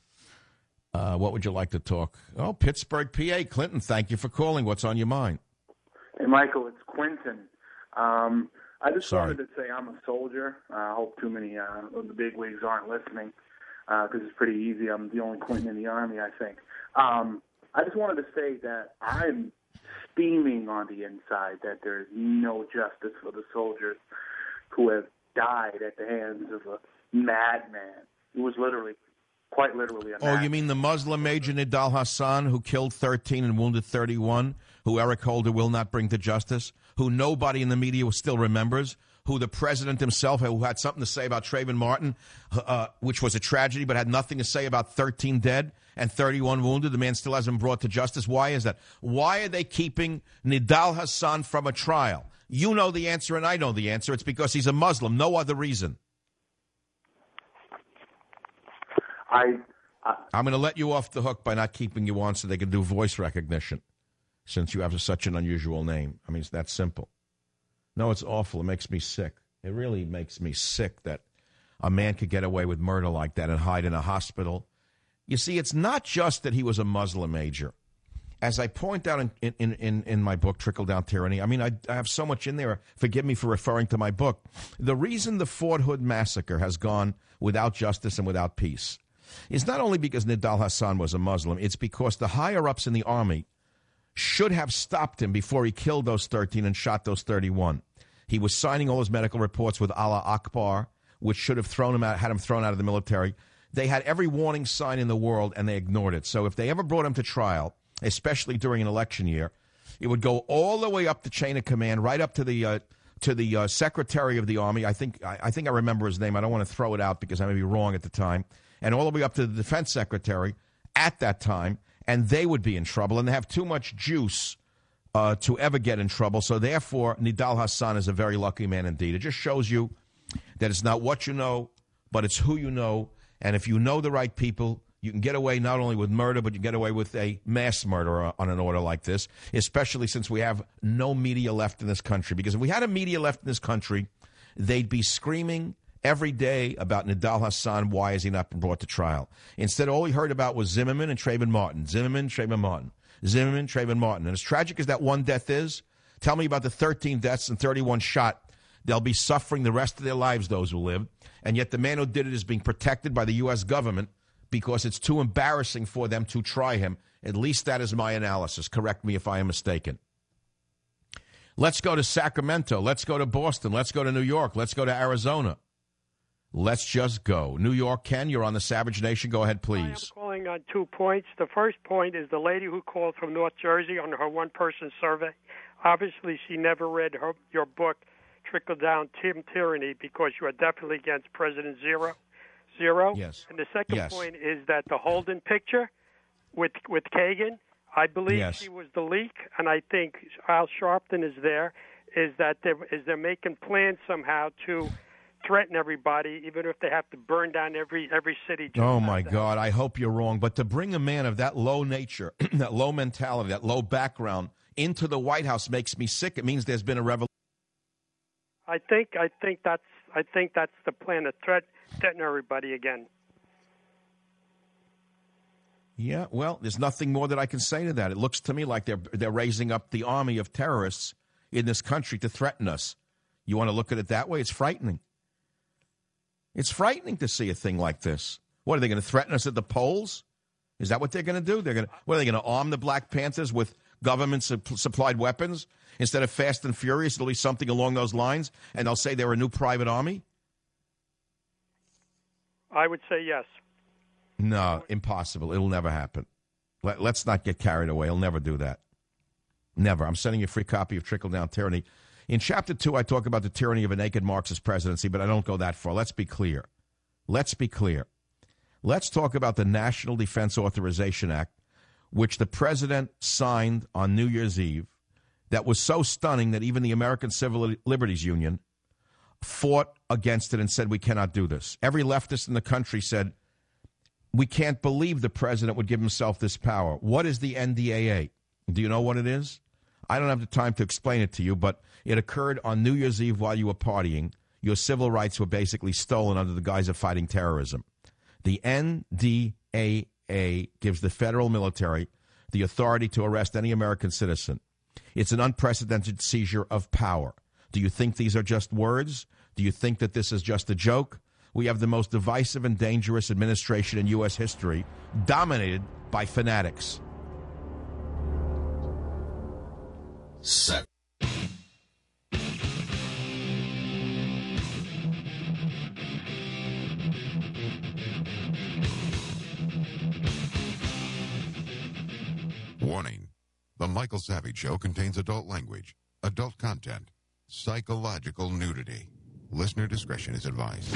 Uh, uh, what would you like to talk? Oh, Pittsburgh, P A. Clinton, thank you for calling. What's on your mind? Hey, Michael, it's Quentin. Um, I just Sorry. wanted to say I'm a soldier. Uh, I hope too many uh, of the big wigs aren't listening because uh, it's pretty easy. I'm the only Quentin in the Army, I think. Um, I just wanted to say that I'm steaming on the inside that there's no justice for the soldiers who have died at the hands of a madman. It was literally, quite literally a madman. Oh, you mean the Muslim Major Nidal Hassan who killed thirteen and wounded thirty-one, who Eric Holder will not bring to justice, who nobody in the media still remembers, who the president himself, who had something to say about Trayvon Martin, uh, which was a tragedy, but had nothing to say about thirteen dead and thirty-one wounded. The man still hasn't been brought to justice. Why is that? Why are they keeping Nidal Hasan from a trial? You know the answer, and I know the answer. It's because he's a Muslim. No other reason. I, I I'm going to let you off the hook by not keeping you on so they can do voice recognition, since you have such an unusual name. I mean, it's that simple. No, it's awful. It makes me sick. It really makes me sick that a man could get away with murder like that and hide in a hospital. You see, it's not just that he was a Muslim major. As I point out in, in, in, in my book, Trickle Down Tyranny, I mean, I, I have so much in there. Forgive me for referring to my book. The reason the Fort Hood massacre has gone without justice and without peace is not only because Nidal Hasan was a Muslim, it's because the higher-ups in the Army should have stopped him before he killed those thirteen and shot those thirty-one. He was signing all his medical reports with Allah Akbar, which should have thrown him out, had him thrown out of the military. They had every warning sign in the world, and they ignored it. So if they ever brought him to trial, especially during an election year, it would go all the way up the chain of command, right up to the uh, to the uh, Secretary of the Army. I think I, I think I remember his name. I don't want to throw it out because I may be wrong at the time. And all the way up to the Defense Secretary at that time, and they would be in trouble. And they have too much juice uh, to ever get in trouble. So therefore, Nidal Hasan is a very lucky man indeed. It just shows you that it's not what you know, but it's who you know. And if you know the right people, you can get away not only with murder, but you get away with a mass murder on an order like this, especially since we have no media left in this country. Because if we had a media left in this country, they'd be screaming every day about Nidal Hasan. Why has he not been brought to trial? Instead, all he heard about was Zimmerman and Trayvon Martin. Zimmerman, Trayvon Martin. Zimmerman, Trayvon Martin. And as tragic as that one death is, tell me about the thirteen deaths and thirty-one shot. They'll be suffering the rest of their lives, those who live. And yet the man who did it is being protected by the U S government because it's too embarrassing for them to try him. At least that is my analysis. Correct me if I am mistaken. Let's go to Sacramento. Let's go to Boston. Let's go to New York. Let's go to Arizona. Let's just go. New York, Ken, you're on the Savage Nation. Go ahead, please. I'm calling on two points. The first point is the lady who called from North Jersey on her one-person survey. Obviously, she never read her, your book, Trickle Down Tyranny, because you are definitely against President Zero. Zero. Yes. And the second yes. point is that the Holden picture with with Kagan, I believe yes. she was the leak, and I think Al Sharpton is there, is that they're, is they're making plans somehow to threaten everybody, even if they have to burn down every every city. Oh, my God. I hope you're wrong. But to bring a man of that low nature, that low mentality, that low background into the White House makes me sick. It means there's been a revolution. I think I think that's I think that's the plan, to threat, threaten everybody again. Yeah, well, there's nothing more that I can say to that. It looks to me like they're they're raising up the army of terrorists in this country to threaten us. You want to look at it that way? It's frightening. It's frightening to see a thing like this. What, are they going to threaten us at the polls? Is that what they're going to do? They're going to, what, are they going to arm the Black Panthers with government-supplied weapons? Instead of Fast and Furious, it'll be something along those lines, and they'll say they're a new private army? I would say yes. No, impossible. It'll never happen. Let, let's not get carried away. He'll never do that. Never. I'm sending you a free copy of Trickle Down Tyranny. In Chapter two, I talk about the tyranny of a naked Marxist presidency, but I don't go that far. Let's be clear. Let's be clear. Let's talk about the National Defense Authorization Act, which the president signed on New Year's Eve, that was so stunning that even the American Civil Liberties Union fought against it and said, we cannot do this. Every leftist in the country said, we can't believe the president would give himself this power. What is the N D A A? Do you know what it is? I don't have the time to explain it to you, but it occurred on New Year's Eve while you were partying. Your civil rights were basically stolen under the guise of fighting terrorism. The N D A A gives the federal military the authority to arrest any American citizen. It's an unprecedented seizure of power. Do you think these are just words? Do you think that this is just a joke? We have the most divisive and dangerous administration in U S history, dominated by fanatics. Set. Warning. The Michael Savage Show contains adult language, adult content, psychological nudity. Listener discretion is advised.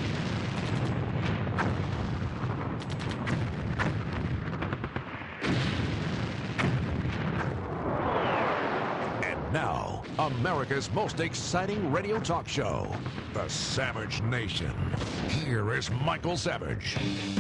And now, America's most exciting radio talk show, The Savage Nation. Here is Michael Savage.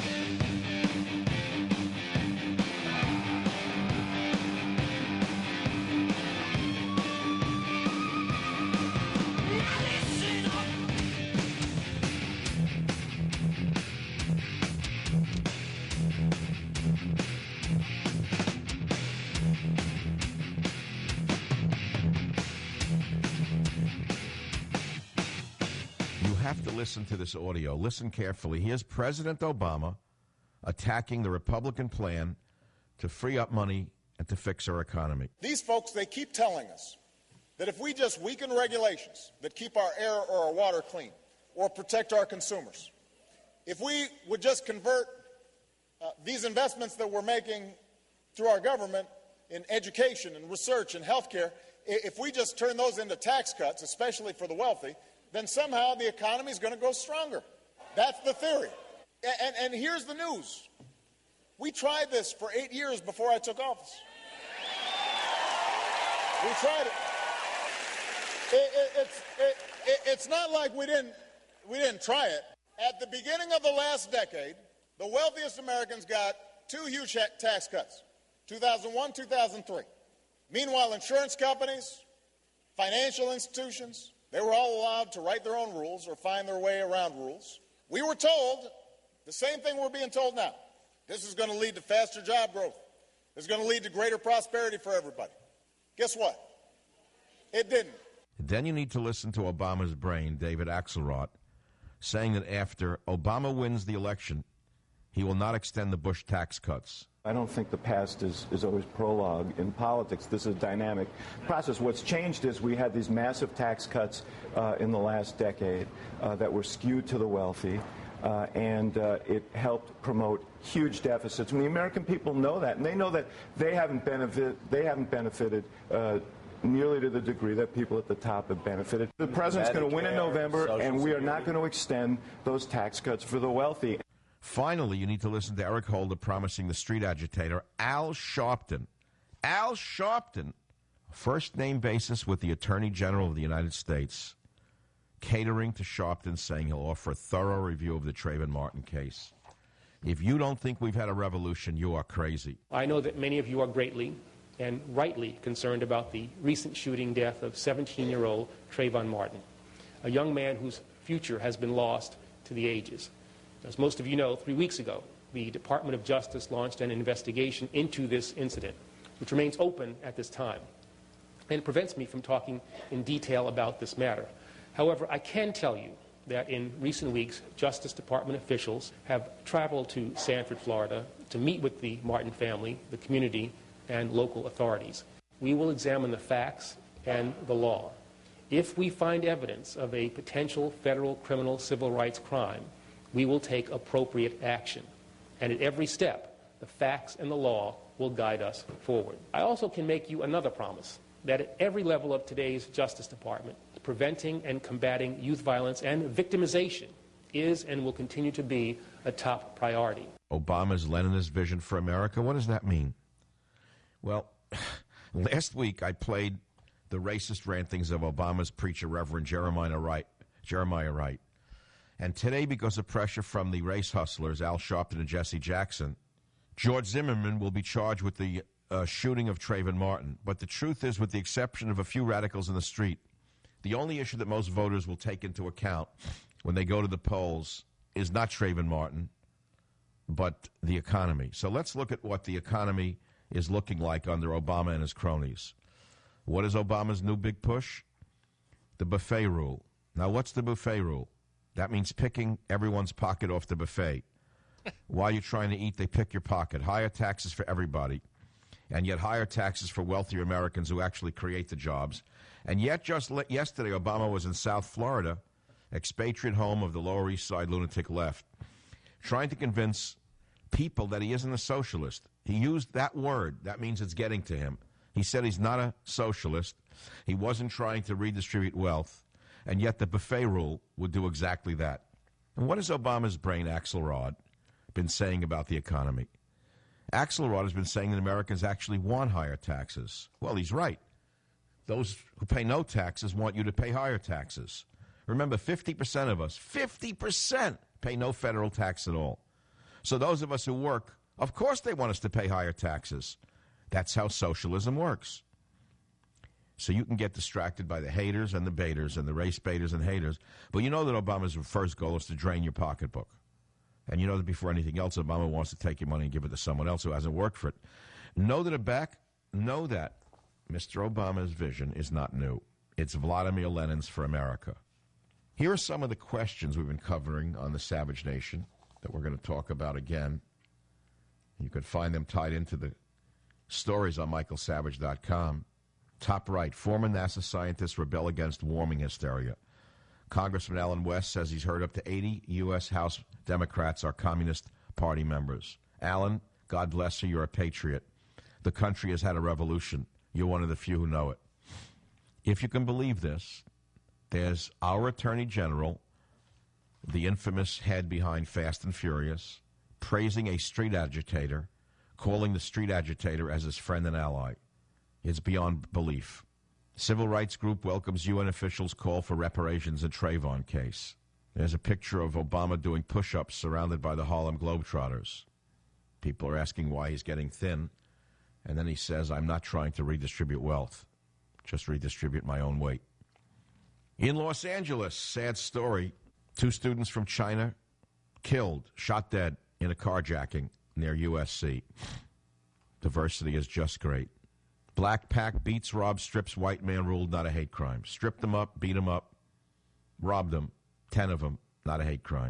Listen to this audio. Listen carefully. Here's President Obama attacking the Republican plan to free up money and to fix our economy. These folks, they keep telling us that if we just weaken regulations that keep our air or our water clean or protect our consumers, if we would just convert uh, these investments that we're making through our government in education and research and health care, if we just turn those into tax cuts, especially for the wealthy, then somehow the economy is going to go stronger. That's the theory. And, and here's the news. We tried this for eight years before I took office. We tried it. it, it, it's, it, it it's not like we didn't, we didn't try it. At the beginning of the last decade, the wealthiest Americans got two huge tax cuts, two thousand one, two thousand three. Meanwhile, insurance companies, financial institutions, they were all allowed to write their own rules or find their way around rules. We were told the same thing we're being told now. This is going to lead to faster job growth. This is going to lead to greater prosperity for everybody. Guess what? It didn't. Then you need to listen to Obama's brain, David Axelrod, saying that after Obama wins the election, he will not extend the Bush tax cuts. I don't think the past is, is always prologue in politics. This is a dynamic process. What's changed is we had these massive tax cuts uh, in the last decade uh, that were skewed to the wealthy, uh, and uh, it helped promote huge deficits. And the American people know that, and they know that they haven't benefit, they haven't benefited uh, nearly to the degree that people at the top have benefited. The president's going to win in November, and we are not going to extend those tax cuts for the wealthy. Finally, you need to listen to Eric Holder promising the street agitator, Al Sharpton. Al Sharpton, first-name basis with the Attorney General of the United States, catering to Sharpton, saying he'll offer a thorough review of the Trayvon Martin case. If you don't think we've had a revolution, you are crazy. I know that many of you are greatly and rightly concerned about the recent shooting death of seventeen-year-old Trayvon Martin, a young man whose future has been lost to the ages. As most of you know, three weeks ago, the Department of Justice launched an investigation into this incident, which remains open at this time, and it prevents me from talking in detail about this matter. However, I can tell you that in recent weeks, Justice Department officials have traveled to Sanford, Florida, to meet with the Martin family, the community, and local authorities. We will examine the facts and the law. If we find evidence of a potential federal criminal civil rights crime, we will take appropriate action. And at every step, the facts and the law will guide us forward. I also can make you another promise, that at every level of today's Justice Department, preventing and combating youth violence and victimization is and will continue to be a top priority. Obama's Leninist vision for America, what does that mean? Well, last week I played the racist rantings of Obama's preacher, Reverend Jeremiah Wright. Jeremiah Wright. And today, because of pressure from the race hustlers, Al Sharpton and Jesse Jackson, George Zimmerman will be charged with the uh, shooting of Trayvon Martin. But the truth is, with the exception of a few radicals in the street, the only issue that most voters will take into account when they go to the polls is not Trayvon Martin, but the economy. So let's look at what the economy is looking like under Obama and his cronies. What is Obama's new big push? The buffet rule. Now, what's the buffet rule? That means picking everyone's pocket off the buffet. While you're trying to eat, they pick your pocket. Higher taxes for everybody, and yet higher taxes for wealthier Americans who actually create the jobs. And yet just le- yesterday, Obama was in South Florida, expatriate home of the Lower East Side lunatic left, trying to convince people that he isn't a socialist. He used that word. That means it's getting to him. He said he's not a socialist. He wasn't trying to redistribute wealth. And yet the buffet rule would do exactly that. And what has Obama's brain, Axelrod, been saying about the economy? Axelrod has been saying that Americans actually want higher taxes. Well, he's right. Those who pay no taxes want you to pay higher taxes. Remember, fifty percent of us, fifty percent pay no federal tax at all. So those of us who work, of course they want us to pay higher taxes. That's how socialism works. So you can get distracted by the haters and the baiters and the race baiters and haters. But you know that Obama's first goal is to drain your pocketbook. And you know that before anything else, Obama wants to take your money and give it to someone else who hasn't worked for it. Know that, back, know that Mister Obama's vision is not new. It's Vladimir Lenin's for America. Here are some of the questions we've been covering on the Savage Nation that we're going to talk about again. You can find them tied into the stories on michael savage dot com. Top right, former NASA scientists rebel against warming hysteria. Congressman Alan West says he's heard up to eighty U S House Democrats are Communist Party members. Alan, God bless you, you're a patriot. The country has had a revolution. You're one of the few who know it. If you can believe this, there's our Attorney General, the infamous head behind Fast and Furious, praising a street agitator, calling the street agitator as his friend and ally. It's beyond belief. Civil rights group welcomes U N officials' call for reparations in Trayvon case. There's a picture of Obama doing push-ups surrounded by the Harlem Globetrotters. People are asking why he's getting thin. And then he says, I'm not trying to redistribute wealth, just redistribute my own weight. In Los Angeles, sad story, two students from China killed, shot dead in a carjacking near U S C. Diversity is just great. Black pack beats, robs, strips, white man ruled, not a hate crime. Stripped them up, beat them up, robbed them, ten of them, not a hate crime.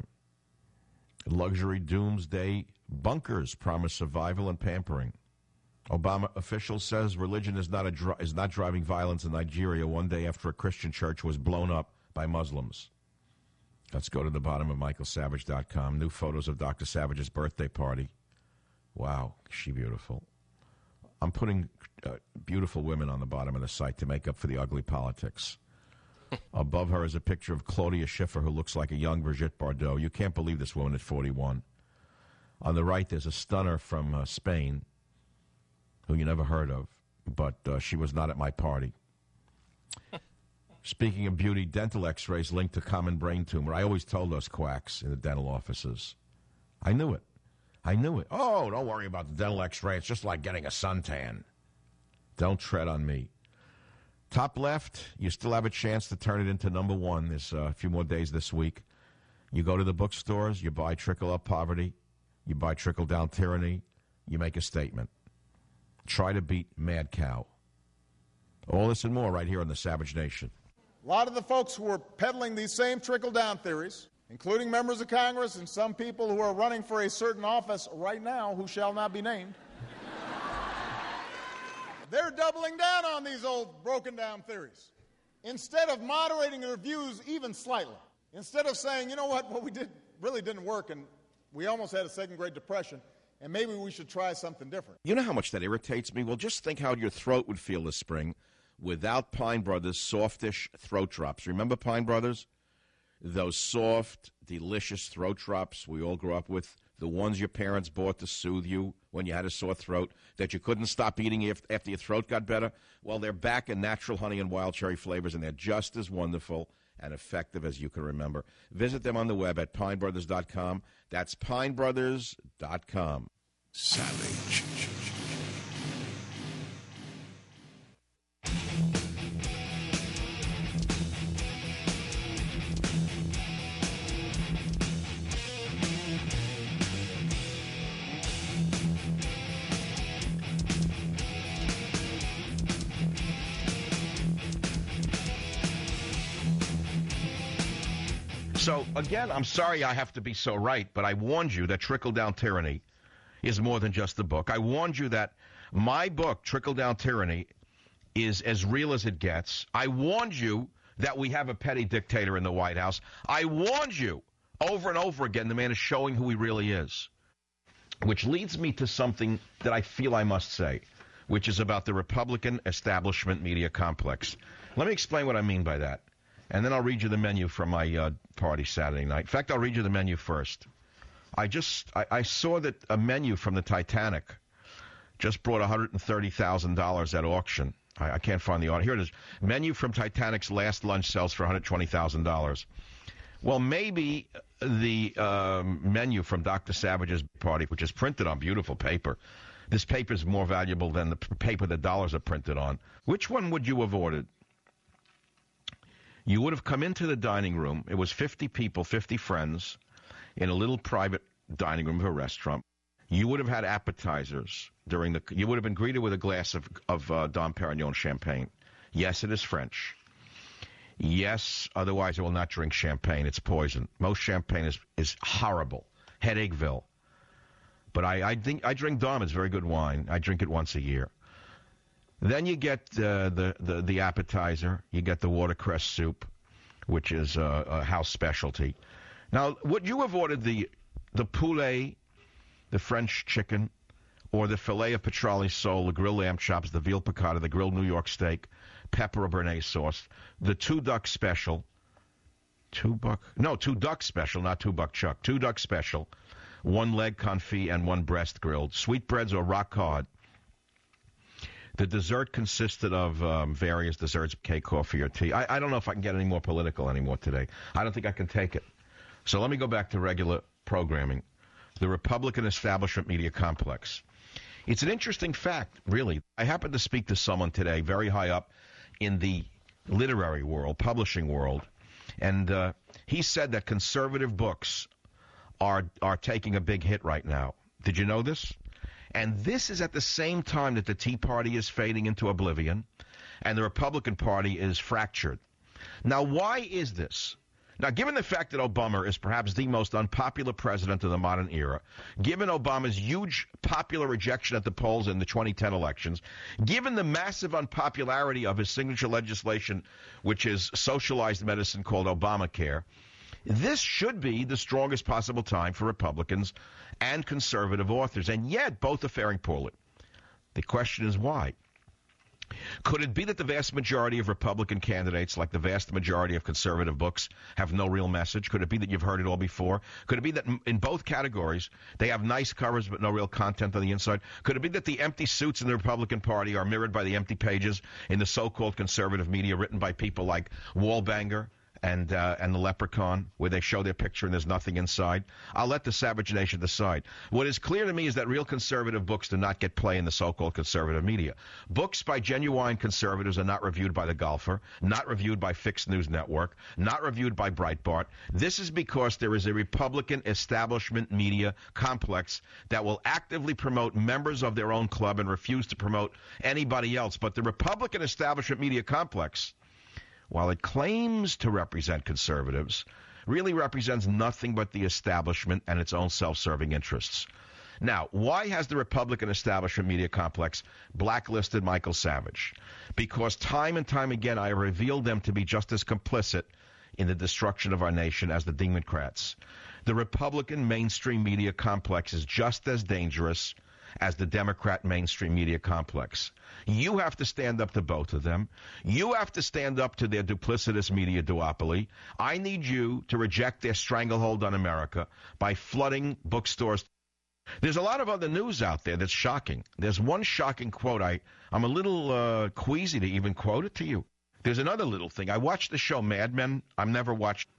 Luxury doomsday bunkers promise survival and pampering. Obama official says religion is not a dri- is not driving violence in Nigeria one day after a Christian church was blown up by Muslims. Let's go to the bottom of michael savage dot com. New photos of Doctor Savage's birthday party. Wow, is she beautiful. I'm putting uh, beautiful women on the bottom of the site to make up for the ugly politics. Above her is a picture of Claudia Schiffer, who looks like a young Brigitte Bardot. You can't believe this woman at forty-one. On the right, there's a stunner from uh, Spain, who you never heard of, but uh, she was not at my party. Speaking of beauty, dental x-rays linked to common brain tumor. I always told those quacks in the dental offices. I knew it. I knew it. Oh, don't worry about the dental x-ray. It's just like getting a suntan. Don't tread on me. Top left, you still have a chance to turn it into number one. There's uh, a few more days this week. You go to the bookstores, you buy Trickle Up Poverty, you buy Trickle Down Tyranny, you make a statement. Try to beat Mad Cow. All this and more right here on the Savage Nation. A lot of the folks who are peddling these same trickle-down theories, including members of Congress and some people who are running for a certain office right now who shall not be named, they're doubling down on these old broken-down theories. Instead of moderating their views even slightly, instead of saying, you know what, what we did really didn't work and we almost had a second Great Depression, and maybe we should try something different. You know how much that irritates me? Well, just think how your throat would feel this spring without Pine Brothers' softish throat drops. Remember Pine Brothers? Those soft, delicious throat drops we all grew up with, the ones your parents bought to soothe you when you had a sore throat that you couldn't stop eating after your throat got better. Well, they're back in natural honey and wild cherry flavors, and they're just as wonderful and effective as you can remember. Visit them on the web at pine brothers dot com. That's pine brothers dot com. Savage. So, again, I'm sorry I have to be so right, but I warned you that Trickle-Down Tyranny is more than just a book. I warned you that my book, Trickle-Down Tyranny, is as real as it gets. I warned you that we have a petty dictator in the White House. I warned you over and over again the man is showing who he really is, which leads me to something that I feel I must say, which is about the Republican establishment media complex. Let me explain what I mean by that. And then I'll read you the menu from my uh, party Saturday night. In fact, I'll read you the menu first. I just I, I saw that a menu from the Titanic just brought one hundred thirty thousand dollars at auction. I, I can't find the order. Here it is. Menu from Titanic's last lunch sells for one hundred twenty thousand dollars. Well, maybe the um, menu from Doctor Savage's party, which is printed on beautiful paper. This paper is more valuable than the p- paper that dollars are printed on. Which one would you have ordered? You would have come into the dining room. It was fifty people, fifty friends, in a little private dining room of a restaurant. You would have had appetizers during the. You would have been greeted with a glass of of uh, Dom Perignon champagne. Yes, it is French. Yes, otherwise I will not drink champagne. It's poison. Most champagne is is horrible, headacheville. But I I think I drink Dom. It's very good wine. I drink it once a year. Then you get uh, the, the the appetizer. You get the watercress soup, which is uh, a house specialty. Now, would you have ordered the the poulet, the French chicken, or the filet of petrale sole, the grilled lamb chops, the veal piccata, the grilled New York steak, pepper or béarnaise sauce, the two duck special, two buck, no, two duck special, not two buck chuck, two duck special, one leg confit and one breast grilled, sweetbreads or rock hard. The dessert consisted of um, various desserts, cake, coffee, or tea. I, I don't know if I can get any more political anymore today. I don't think I can take it. So let me go back to regular programming. The Republican establishment media complex. It's an interesting fact, really. I happened to speak to someone today very high up in the literary world, publishing world, and uh, he said that conservative books are are taking a big hit right now. Did you know this? And this is at the same time that the Tea Party is fading into oblivion and the Republican Party is fractured. Now, why is this? Now, given the fact that Obama is perhaps the most unpopular president of the modern era, given Obama's huge popular rejection at the polls in the twenty ten elections, given the massive unpopularity of his signature legislation, which is socialized medicine called Obamacare, this should be the strongest possible time for Republicans and conservative authors, and yet both are faring poorly. The question is why? Could it be that the vast majority of Republican candidates, like the vast majority of conservative books, have no real message? Could it be that you've heard it all before? Could it be that in both categories they have nice covers but no real content on the inside? Could it be that the empty suits in the Republican Party are mirrored by the empty pages in the so-called conservative media written by people like Wallbanger and uh, and the Leprechaun, where they show their picture and there's nothing inside? I'll let the Savage Nation decide. What is clear to me is that real conservative books do not get play in the so-called conservative media. Books by genuine conservatives are not reviewed by The Golfer, not reviewed by Fixed News Network, not reviewed by Breitbart. This is because there is a Republican establishment media complex that will actively promote members of their own club and refuse to promote anybody else. But the Republican establishment media complex, while it claims to represent conservatives, really represents nothing but the establishment and its own self-serving interests. Now, why has the Republican establishment media complex blacklisted Michael Savage? Because time and time again I have revealed them to be just as complicit in the destruction of our nation as the Democrats. The Republican mainstream media complex is just as dangerous as the Democrat mainstream media complex. You have to stand up to both of them. You have to stand up to their duplicitous media duopoly. I need you to reject their stranglehold on America by flooding bookstores. There's a lot of other news out there that's shocking. There's one shocking quote. I, I'm a little uh, queasy to even quote it to you. There's another little thing. I watched the show Mad Men. I've never watched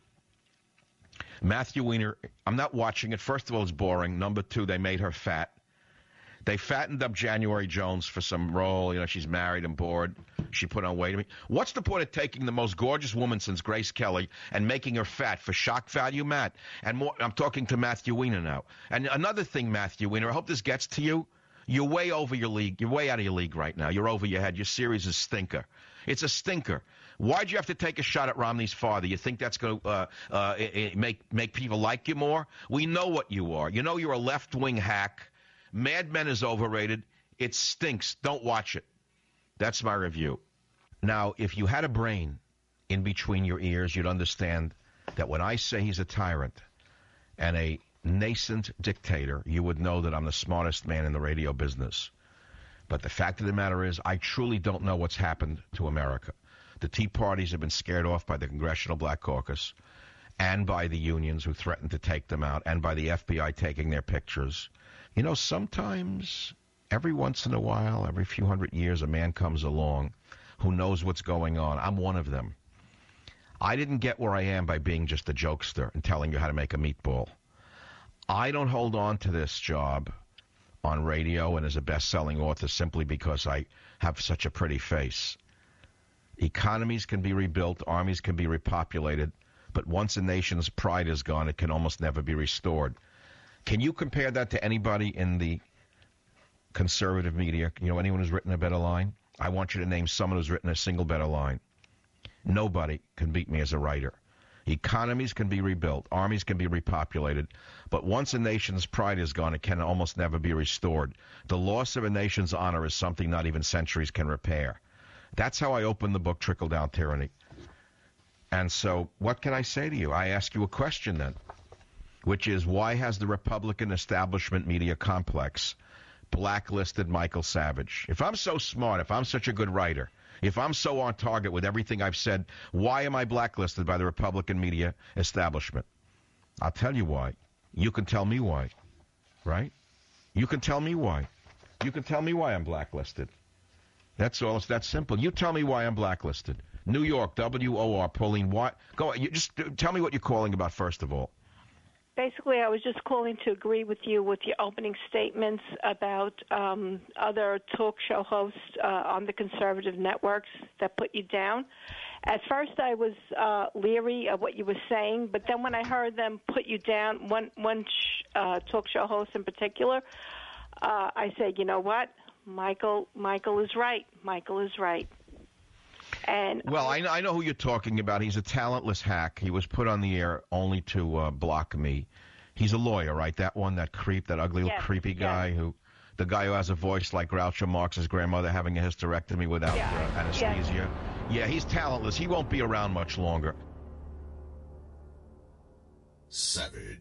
Matthew Weiner. I'm not watching it. First of all, it's boring. Number two, they made her fat. They fattened up January Jones for some role. You know, she's married and bored. She put on weight. I mean, what's the point of taking the most gorgeous woman since Grace Kelly and making her fat for shock value, Matt? And more, I'm talking to Matthew Weiner now. And another thing, Matthew Weiner, I hope this gets to you. You're way over your league. You're way out of your league right now. You're over your head. Your series is stinker. It's a stinker. Why'd you have to take a shot at Romney's father? You think that's going to uh, uh, make make people like you more? We know what you are. You know you're a left-wing hack. Mad Men is overrated. It stinks. Don't watch it. That's my review. Now, if you had a brain in between your ears, you'd understand that when I say he's a tyrant and a nascent dictator, you would know that I'm the smartest man in the radio business. But the fact of the matter is, I truly don't know what's happened to America. The Tea Parties have been scared off by the Congressional Black Caucus and by the unions who threatened to take them out and by the F B I taking their pictures. You know, sometimes, every once in a while, every few hundred years, a man comes along who knows what's going on. I'm one of them. I didn't get where I am by being just a jokester and telling you how to make a meatball. I don't hold on to this job on radio and as a best-selling author simply because I have such a pretty face. Economies can be rebuilt, armies can be repopulated, but once a nation's pride is gone, it can almost never be restored. Can you compare that to anybody in the conservative media? You know, anyone who's written a better line? I want you to name someone who's written a single better line. Nobody can beat me as a writer. Economies can be rebuilt, armies can be repopulated, but once a nation's pride is gone, it can almost never be restored. The loss of a nation's honor is something not even centuries can repair. That's how I opened the book, Trickle Down Tyranny. And so what can I say to you? I ask you a question then, which is, why has the Republican establishment media complex blacklisted Michael Savage? If I'm so smart, if I'm such a good writer, if I'm so on target with everything I've said, why am I blacklisted by the Republican media establishment? I'll tell you why. You can tell me why, right? You can tell me why. You can tell me why I'm blacklisted. That's all. It's that simple. You tell me why I'm blacklisted. New York, W O R, Pauline, why? Go. You just tell me what you're calling about first of all. Basically, I was just calling to agree with you with your opening statements about um, other talk show hosts uh, on the conservative networks that put you down. At first, I was uh, leery of what you were saying, but then when I heard them put you down, one, one sh- uh, talk show host in particular, uh, I said, you know what? Michael, Michael is right. Michael is right. And well, I, I know who you're talking about. He's a talentless hack. He was put on the air only to uh, block me. He's a lawyer, right? That one, that creep, that ugly little yes, creepy guy yes. who, the guy who has a voice like Groucho Marx's grandmother having a hysterectomy without yeah, uh, anesthesia. Yes. Yeah, he's talentless. He won't be around much longer. Savage.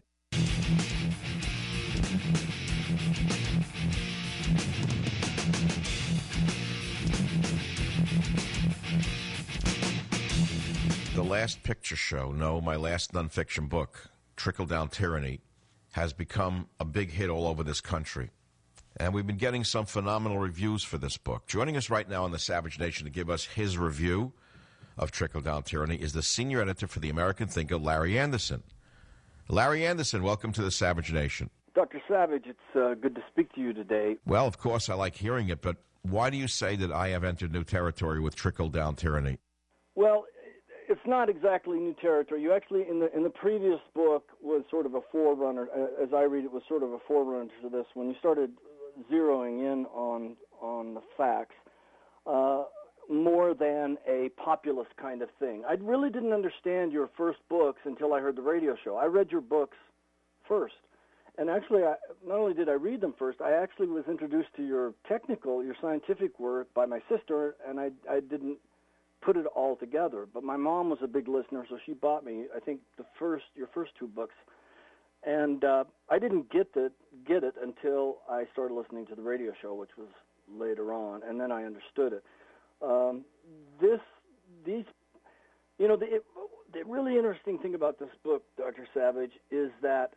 The Last Picture Show, no, my last nonfiction book, Trickle Down Tyranny, has become a big hit all over this country. And we've been getting some phenomenal reviews for this book. Joining us right now on the Savage Nation to give us his review of Trickle Down Tyranny is the senior editor for the American Thinker, Larry Anderson. Larry Anderson, welcome to the Savage Nation. Doctor Savage, it's uh, good to speak to you today. Well, of course, I like hearing it, but why do you say that I have entered new territory with Trickle Down Tyranny? Well, it's not exactly new territory. You actually, in the in the previous book, was sort of a forerunner, as I read it, was sort of a forerunner to this. When you started zeroing in on on the facts, uh, more than a populist kind of thing. I really didn't understand your first books until I heard the radio show. I read your books first. And actually, I, not only did I read them first, I actually was introduced to your technical, your scientific work by my sister, and I, I didn't put it all together. But my mom was a big listener, so she bought me, I think, the first your first two books. And uh, I didn't get it, get it until I started listening to the radio show, which was later on, and then I understood it. Um, this, these, you know, the, it, the really interesting thing about this book, Doctor Savage, is that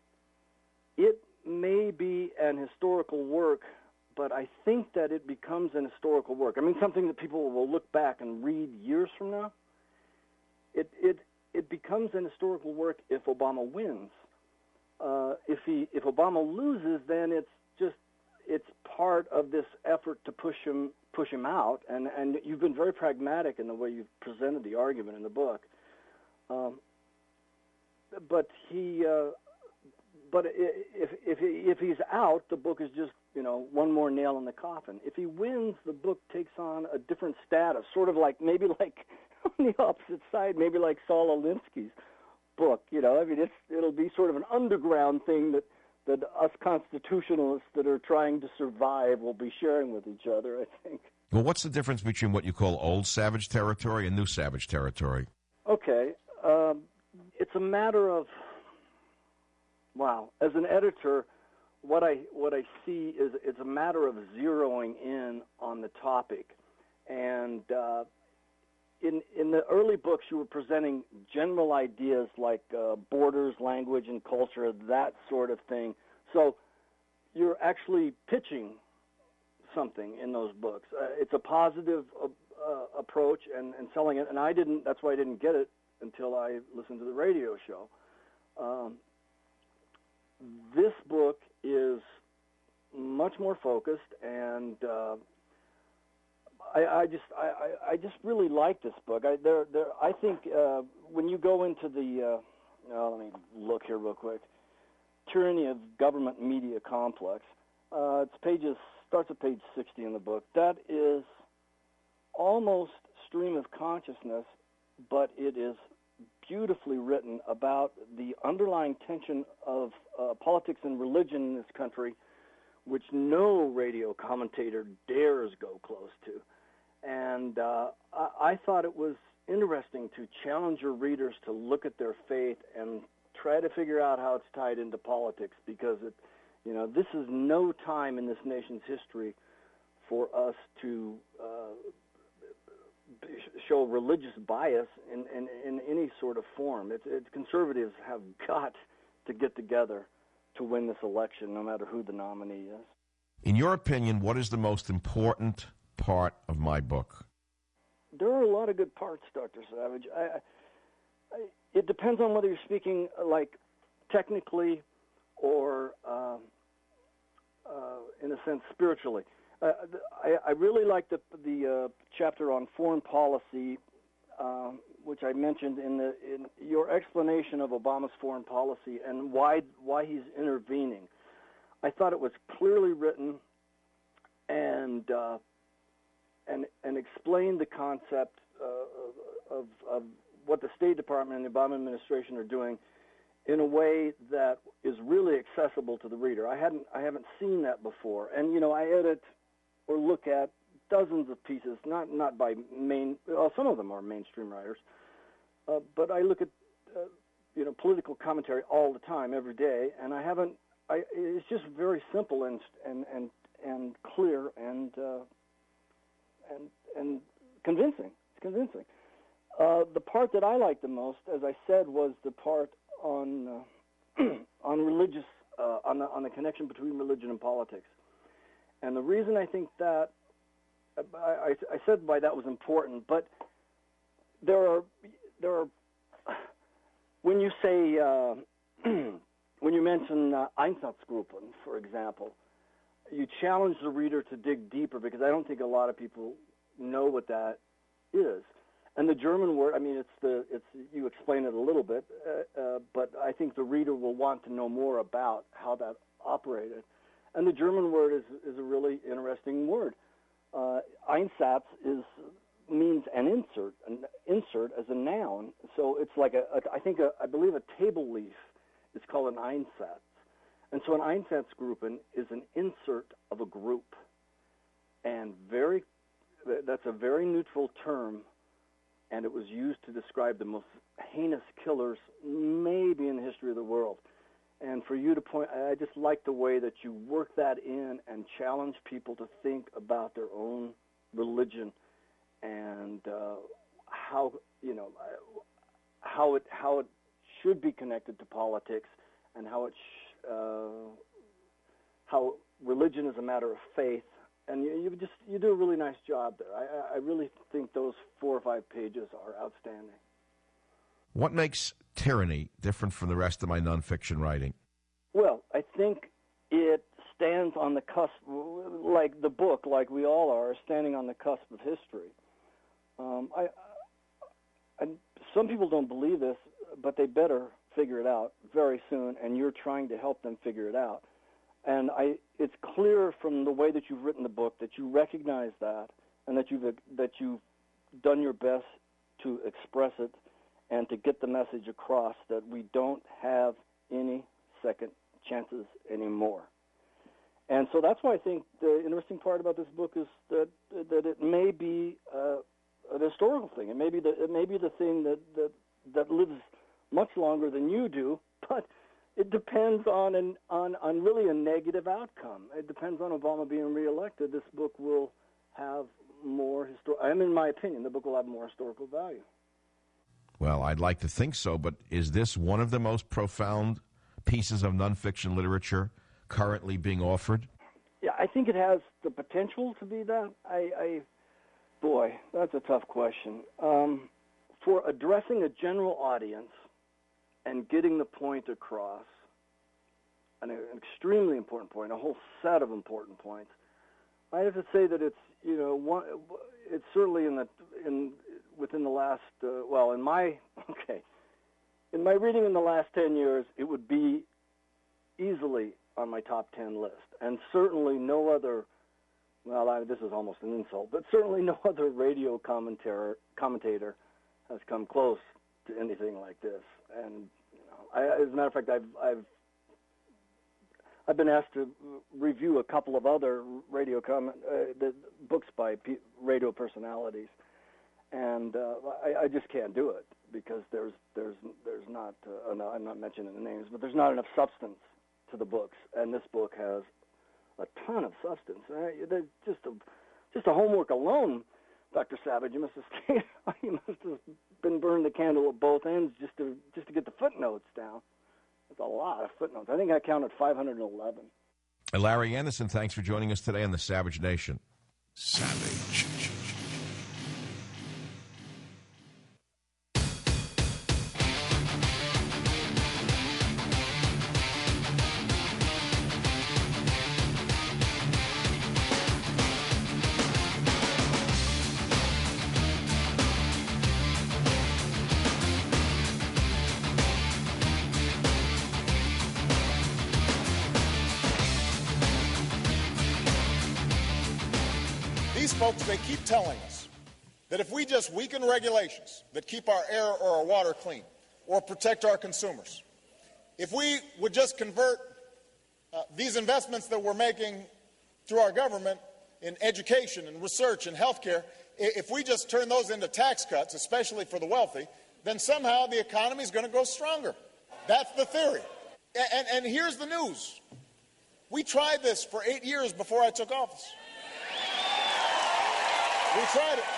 it may be an historical work, but I think that it becomes an historical work. I mean, something that people will look back and read years from now. It it it becomes an historical work if Obama wins. Uh, if he if Obama loses, then it's just it's part of this effort to push him push him out. And and you've been very pragmatic in the way you've presented the argument in the book. Um, but he. Uh, But if if if he's out, the book is just, you know, one more nail in the coffin. If he wins, the book takes on a different status, sort of like maybe like on the opposite side, maybe like Saul Alinsky's book. You know, I mean, it's it'll be sort of an underground thing that that us constitutionalists that are trying to survive will be sharing with each other, I think. Well, what's the difference between what you call old savage territory and new savage territory? Okay, um, it's a matter of. Wow. As an editor, what I what I see is it's a matter of zeroing in on the topic. And uh, in in the early books, you were presenting general ideas like uh, borders, language, and culture, that sort of thing. So you're actually pitching something in those books. Uh, it's a positive uh, uh, approach and, and selling it. And I didn't. That's why I didn't get it until I listened to the radio show. Um, this book is much more focused, and uh, I, I just I, I just really like this book. I there there I think uh, when you go into the uh, oh, let me look here real quick. Tyranny of Government Media Complex. Uh, it's pages starts at page sixty in the book. That is almost stream of consciousness, but it is beautifully written about the underlying tension of uh, politics and religion in this country, which no radio commentator dares go close to. And uh, I, I thought it was interesting to challenge your readers to look at their faith and try to figure out how it's tied into politics, because it, you know, this is no time in this nation's history for us to uh, show religious bias in, in, in any sort of form. It's, it's, conservatives have got to get together to win this election, no matter who the nominee is. In your opinion, what is the most important part of my book? There are a lot of good parts, Doctor Savage. I, I, it depends on whether you're speaking uh, like technically or uh, uh, in a sense spiritually. Uh, I, I really like the the uh, chapter on foreign policy, uh, which I mentioned in the in your explanation of Obama's foreign policy and why why he's intervening. I thought it was clearly written and uh, and and explained the concept uh, of of what the State Department and the Obama administration are doing in a way that is really accessible to the reader. I hadn't I haven't seen that before, and you know I edit or look at dozens of pieces, not not by main. Well, some of them are mainstream writers, uh, but I look at uh, you know political commentary all the time, every day, and I haven't. I, it's just very simple and and and and clear and uh, and and convincing. It's convincing. Uh, the part that I liked the most, as I said, was the part on uh, on religious uh, on the on the connection between religion and politics. And the reason I think that, I, I, I said why that was important, but there are, there are, when you say, uh, when you mention uh, Einsatzgruppen, for example, you challenge the reader to dig deeper, because I don't think a lot of people know what that is. And the German word, I mean, it's the, it's, you explain it a little bit, uh, uh, but I think the reader will want to know more about how that operated. And the German word is is a really interesting word. Uh, Einsatz is means an insert, an insert as a noun. So it's like a, a I think a, I believe a table leaf is called an Einsatz, and so an Einsatzgruppen is an insert of a group, and very that's a very neutral term, and it was used to describe the most heinous killers maybe in the history of the world. And for you to point, I just like the way that you work that in and challenge people to think about their own religion and uh, how you know how it how it should be connected to politics, and how it sh- uh, how religion is a matter of faith. And you, you just you do a really nice job there. I, I really think those four or five pages are outstanding. What makes Tyranny different from the rest of my nonfiction writing? Well, I think it stands on the cusp, like the book, like we all are, standing on the cusp of history. Um, I, I, some people don't believe this, but they better figure it out very soon, and you're trying to help them figure it out. And I, it's clear from the way that you've written the book that you recognize that, and that you've that you've done your best to express it and to get the message across that we don't have any second chances anymore. And so that's why I think the interesting part about this book is that that it may be uh, an historical thing. It may be the it may be the thing that, that that lives much longer than you do, but it depends on an on, on really a negative outcome. It depends on Obama being reelected. This book will have more histor- I mean, in my opinion, the book will have more historical value. Well, I'd like to think so, but is this one of the most profound pieces of nonfiction literature currently being offered? Yeah, I think it has the potential to be that. I, I boy, that's a tough question. Um, for addressing a general audience and getting the point across, an, an extremely important point, a whole set of important points, I have to say that it's, you know, one, it's certainly in the in within the last uh, well, in my okay, in my reading in the last ten years, it would be easily on my top ten list, and certainly no other. Well, I, this is almost an insult, but certainly no other radio commentator commentator has come close to anything like this. And you know, I, as a matter of fact, I've I've I've been asked to review a couple of other radio comment uh, the books by p- radio personalities, and uh, I, I just can't do it because there's there's there's not uh, no, I'm not mentioning the names, but there's not enough substance to the books, and this book has a ton of substance. Uh, just a just a homework alone, Doctor Savage, you must have you must have been burned the candle at both ends just to just to get the footnotes down. That's a lot of footnotes. I think I counted five hundred eleven. Larry Anderson, thanks for joining us today on the Savage Nation. Savage. Folks, they keep telling us that if we just weaken regulations that keep our air or our water clean or protect our consumers, if we would just convert uh, these investments that we're making through our government in education and research and healthcare, if we just turn those into tax cuts, especially for the wealthy, then somehow the economy is going to grow stronger. That's the theory. And, and here's the news. We tried this for eight years before I took office. We tried it.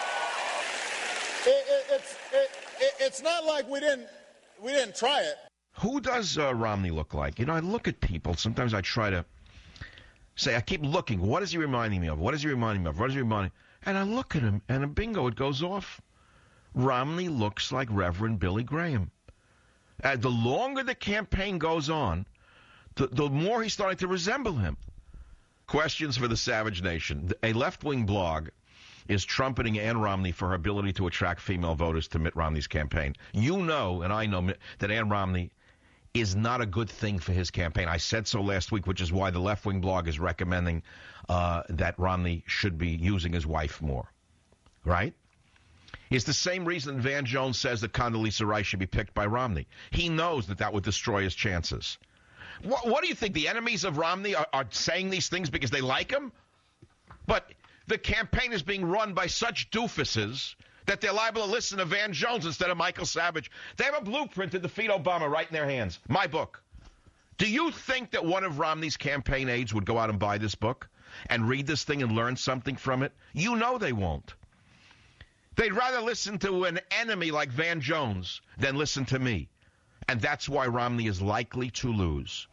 it, it it's, it, it. It's not like we didn't we didn't try it. Who does uh, Romney look like? You know, I look at people. Sometimes I try to say, I keep looking. What is he reminding me of? What is he reminding me of? What is he reminding? And I look at him, and bingo, it goes off. Romney looks like Reverend Billy Graham. Uh, the longer the campaign goes on, the, the more he's starting to resemble him. Questions for the Savage Nation. A left-wing blog is trumpeting Ann Romney for her ability to attract female voters to Mitt Romney's campaign. You know, and I know, that Ann Romney is not a good thing for his campaign. I said so last week, which is why the left-wing blog is recommending uh, that Romney should be using his wife more. Right? It's the same reason Van Jones says that Condoleezza Rice should be picked by Romney. He knows that that would destroy his chances. What, what do you think? The enemies of Romney are, are saying these things because they like him? But the campaign is being run by such doofuses that they're liable to listen to Van Jones instead of Michael Savage. They have a blueprint to defeat Obama right in their hands. My book. Do you think that one of Romney's campaign aides would go out and buy this book and read this thing and learn something from it? You know they won't. They'd rather listen to an enemy like Van Jones than listen to me. And that's why Romney is likely to lose.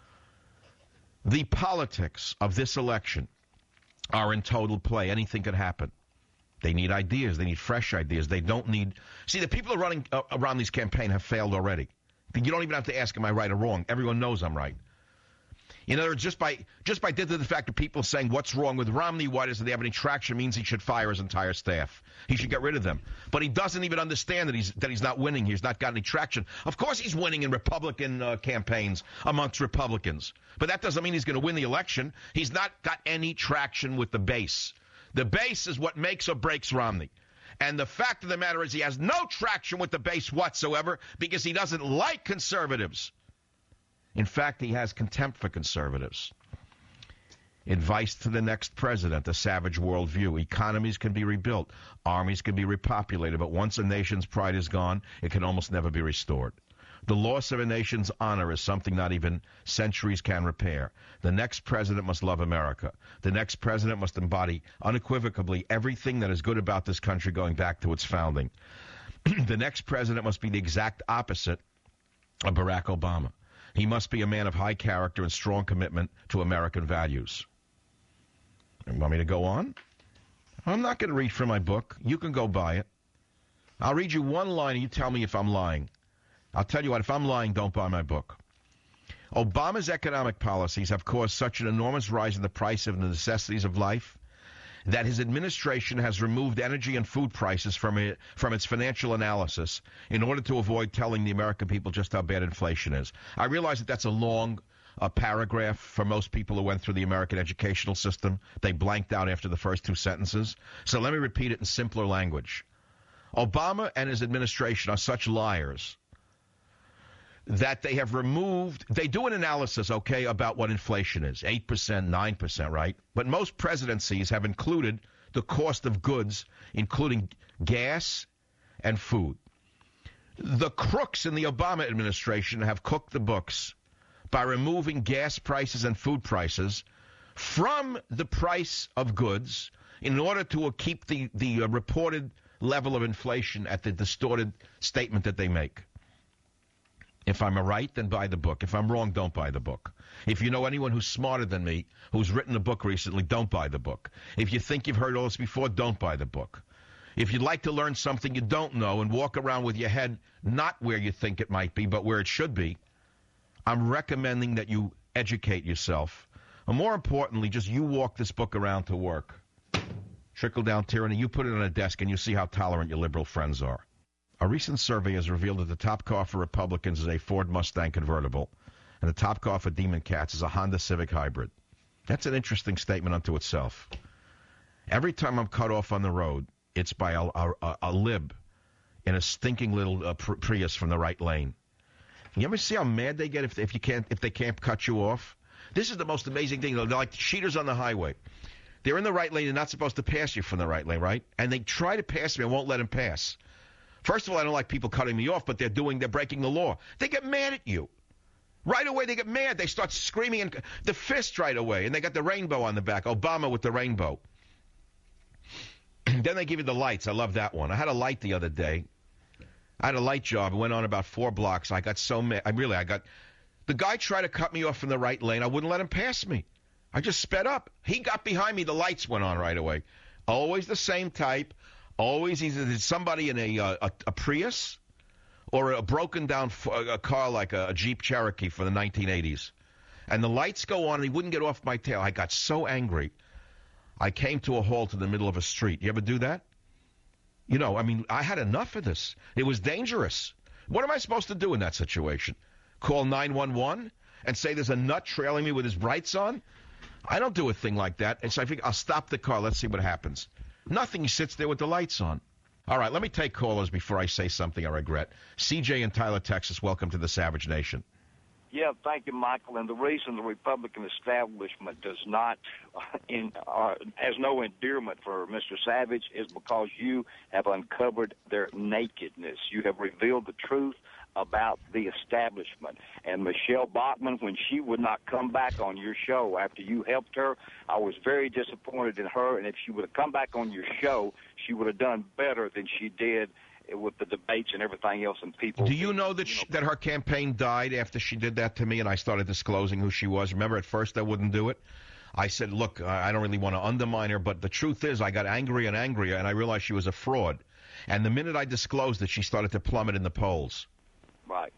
The politics of this election are in total play. Anything could happen. They need ideas. They need fresh ideas. They don't need... See, the people who are running uh, Romney's campaign have failed already. You don't even have to ask, am I right or wrong? Everyone knows I'm right. In other words, just by just by dint of the fact of people saying what's wrong with Romney, why doesn't he have any traction, means he should fire his entire staff. He should get rid of them. But he doesn't even understand that he's that he's not winning. He's not got any traction. Of course he's winning in Republican uh, campaigns amongst Republicans. But that doesn't mean he's going to win the election. He's not got any traction with the base. The base is what makes or breaks Romney. And the fact of the matter is he has no traction with the base whatsoever because he doesn't like conservatives. In fact, he has contempt for conservatives. Advice to the next president, a savage worldview. Economies can be rebuilt. Armies can be repopulated. But once a nation's pride is gone, it can almost never be restored. The loss of a nation's honor is something not even centuries can repair. The next president must love America. The next president must embody unequivocally everything that is good about this country going back to its founding. The next president must be the exact opposite of Barack Obama. He must be a man of high character and strong commitment to American values. You want me to go on? I'm not going to read from my book. You can go buy it. I'll read you one line and you tell me if I'm lying. I'll tell you what, if I'm lying, don't buy my book. Obama's economic policies have caused such an enormous rise in the price of the necessities of life that his administration has removed energy and food prices from it, from its financial analysis in order to avoid telling the American people just how bad inflation is. I realize that that's a long uh, paragraph for most people who went through the American educational system. They blanked out after the first two sentences. So let me repeat it in simpler language. Obama and his administration are such liars that they have removed, they do an analysis, okay, about what inflation is, eight percent, nine percent, right? But most presidencies have included the cost of goods, including gas and food. The crooks in the Obama administration have cooked the books by removing gas prices and food prices from the price of goods in order to keep the, the uh, reported level of inflation at the distorted statement that they make. If I'm right, then buy the book. If I'm wrong, don't buy the book. If you know anyone who's smarter than me, who's written a book recently, don't buy the book. If you think you've heard all this before, don't buy the book. If you'd like to learn something you don't know and walk around with your head not where you think it might be, but where it should be, I'm recommending that you educate yourself. And more importantly, just you walk this book around to work. Trickle-down tyranny, you put it on a desk and you see how tolerant your liberal friends are. A recent survey has revealed that the top car for Republicans is a Ford Mustang convertible, and the top car for Demon Cats is a Honda Civic Hybrid. That's an interesting statement unto itself. Every time I'm cut off on the road, it's by a, a, a lib in a stinking little uh, Prius from the right lane. You ever see how mad they get if, if you can't if they can't cut you off? This is the most amazing thing. They're like cheaters on the highway. They're in the right lane. They're not supposed to pass you from the right lane, right? And they try to pass me. I won't let them pass. First of all, I don't like people cutting me off, but they're doing, they're breaking the law. They get mad at you. Right away, they get mad. They start screaming and the fist right away. And they got the rainbow on the back. Obama with the rainbow. Then they give you the lights. I love that one. I had a light the other day. I had a light job. It went on about four blocks. I got so mad. I really, I got, the guy tried to cut me off from the right lane. I wouldn't let him pass me. I just sped up. He got behind me. The lights went on right away. Always the same type. Always either somebody in a, a, a Prius or a broken down f- a car like a, a Jeep Cherokee from the nineteen eighties. And the lights go on and he wouldn't get off my tail. I got so angry. I came to a halt in the middle of a street. You ever do that? You know, I mean, I had enough of this. It was dangerous. What am I supposed to do in that situation? Call nine one one and say there's a nut trailing me with his brights on? I don't do a thing like that. And so I think I'll stop the car. Let's see what happens. Nothing. He sits there with the lights on. All right, let me take callers before I say something I regret. C J in Tyler, Texas, welcome to the Savage Nation. Yeah, thank you, Michael. And the reason the Republican establishment does not, uh, in, uh, has no endearment for Mister Savage is because you have uncovered their nakedness. You have revealed the truth about the establishment. And Michelle Bachmann, when she would not come back on your show after you helped her, I was very disappointed in her. And if she would have come back on your show, she would have done better than she did with the debates and everything else and people. Do you know that, she, that her campaign died after she did that to me and I started disclosing who she was? Remember, at first I wouldn't do it. I said, look, I don't really want to undermine her, but the truth is I got angrier and angrier, and I realized she was a fraud. And the minute I disclosed it, she started to plummet in the polls. Right.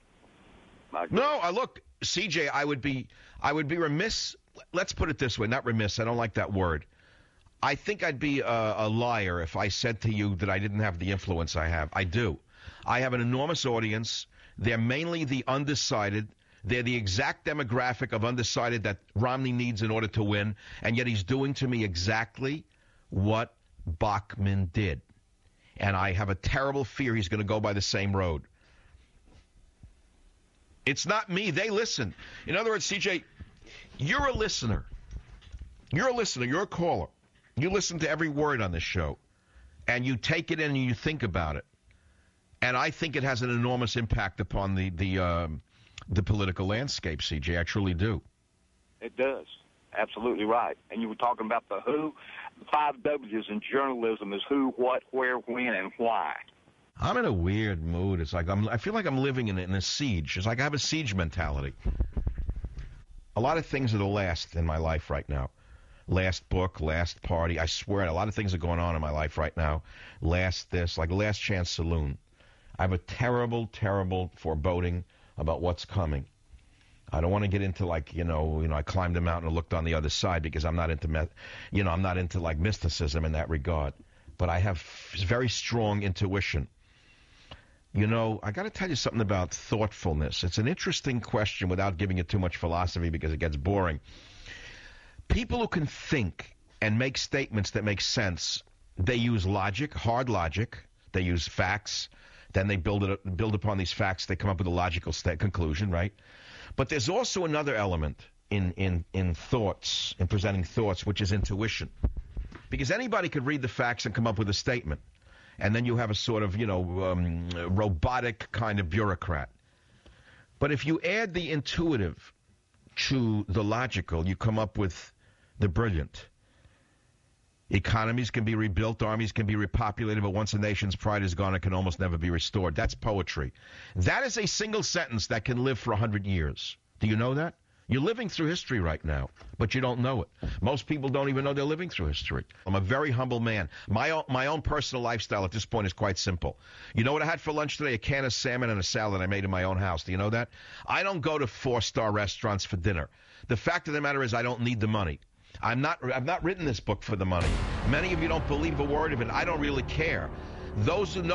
No, I look, C J, I would be I would be remiss. Let's put it this way, not remiss. I don't like that word. I think I'd be a, a liar if I said to you that I didn't have the influence I have. I do. I have an enormous audience. They're mainly the undecided. They're the exact demographic of undecided that Romney needs in order to win, and yet he's doing to me exactly what Bachmann did. And I have a terrible fear he's going to go by the same road. It's not me. They listen. In other words, C J, you're a listener. You're a listener. You're a caller. You listen to every word on this show, and you take it in and you think about it. And I think it has an enormous impact upon the the um, the political landscape, C J. I truly do. It does. Absolutely right. And you were talking about the who. The five W's in journalism is who, what, where, when, and why. I'm in a weird mood. It's like I'm, I feel like I'm living in, in a siege. It's like I have a siege mentality. A lot of things are the last in my life right now. Last book, last party. I swear, a lot of things are going on in my life right now. Last this, like Last Chance Saloon. I have a terrible, terrible foreboding about what's coming. I don't want to get into like, you know, you know, I climbed a mountain and looked on the other side because I'm not into, you know, I'm not into like mysticism in that regard. But I have very strong intuition. You know, I got to tell you something about thoughtfulness. It's an interesting question without giving it too much philosophy because it gets boring. People who can think and make statements that make sense, they use logic, hard logic. They use facts. Then they build it, build upon these facts. They come up with a logical st- conclusion, right? But there's also another element in, in, in thoughts, in presenting thoughts, which is intuition. Because anybody could read the facts and come up with a statement. And then you have a sort of, you know, um, robotic kind of bureaucrat. But if you add the intuitive to the logical, you come up with the brilliant. Economies can be rebuilt, armies can be repopulated, but once a nation's pride is gone, it can almost never be restored. That's poetry. That is a single sentence that can live for a hundred years. Do you know that? You're living through history right now, but you don't know it. Most people don't even know they're living through history. I'm a very humble man. My own, my own personal lifestyle at this point is quite simple. You know what I had for lunch today? A can of salmon and a salad I made in my own house. Do you know that? I don't go to four-star restaurants for dinner. The fact of the matter is I don't need the money. I'm not, I've not written this book for the money. Many of you don't believe a word of it. I don't really care. Those who know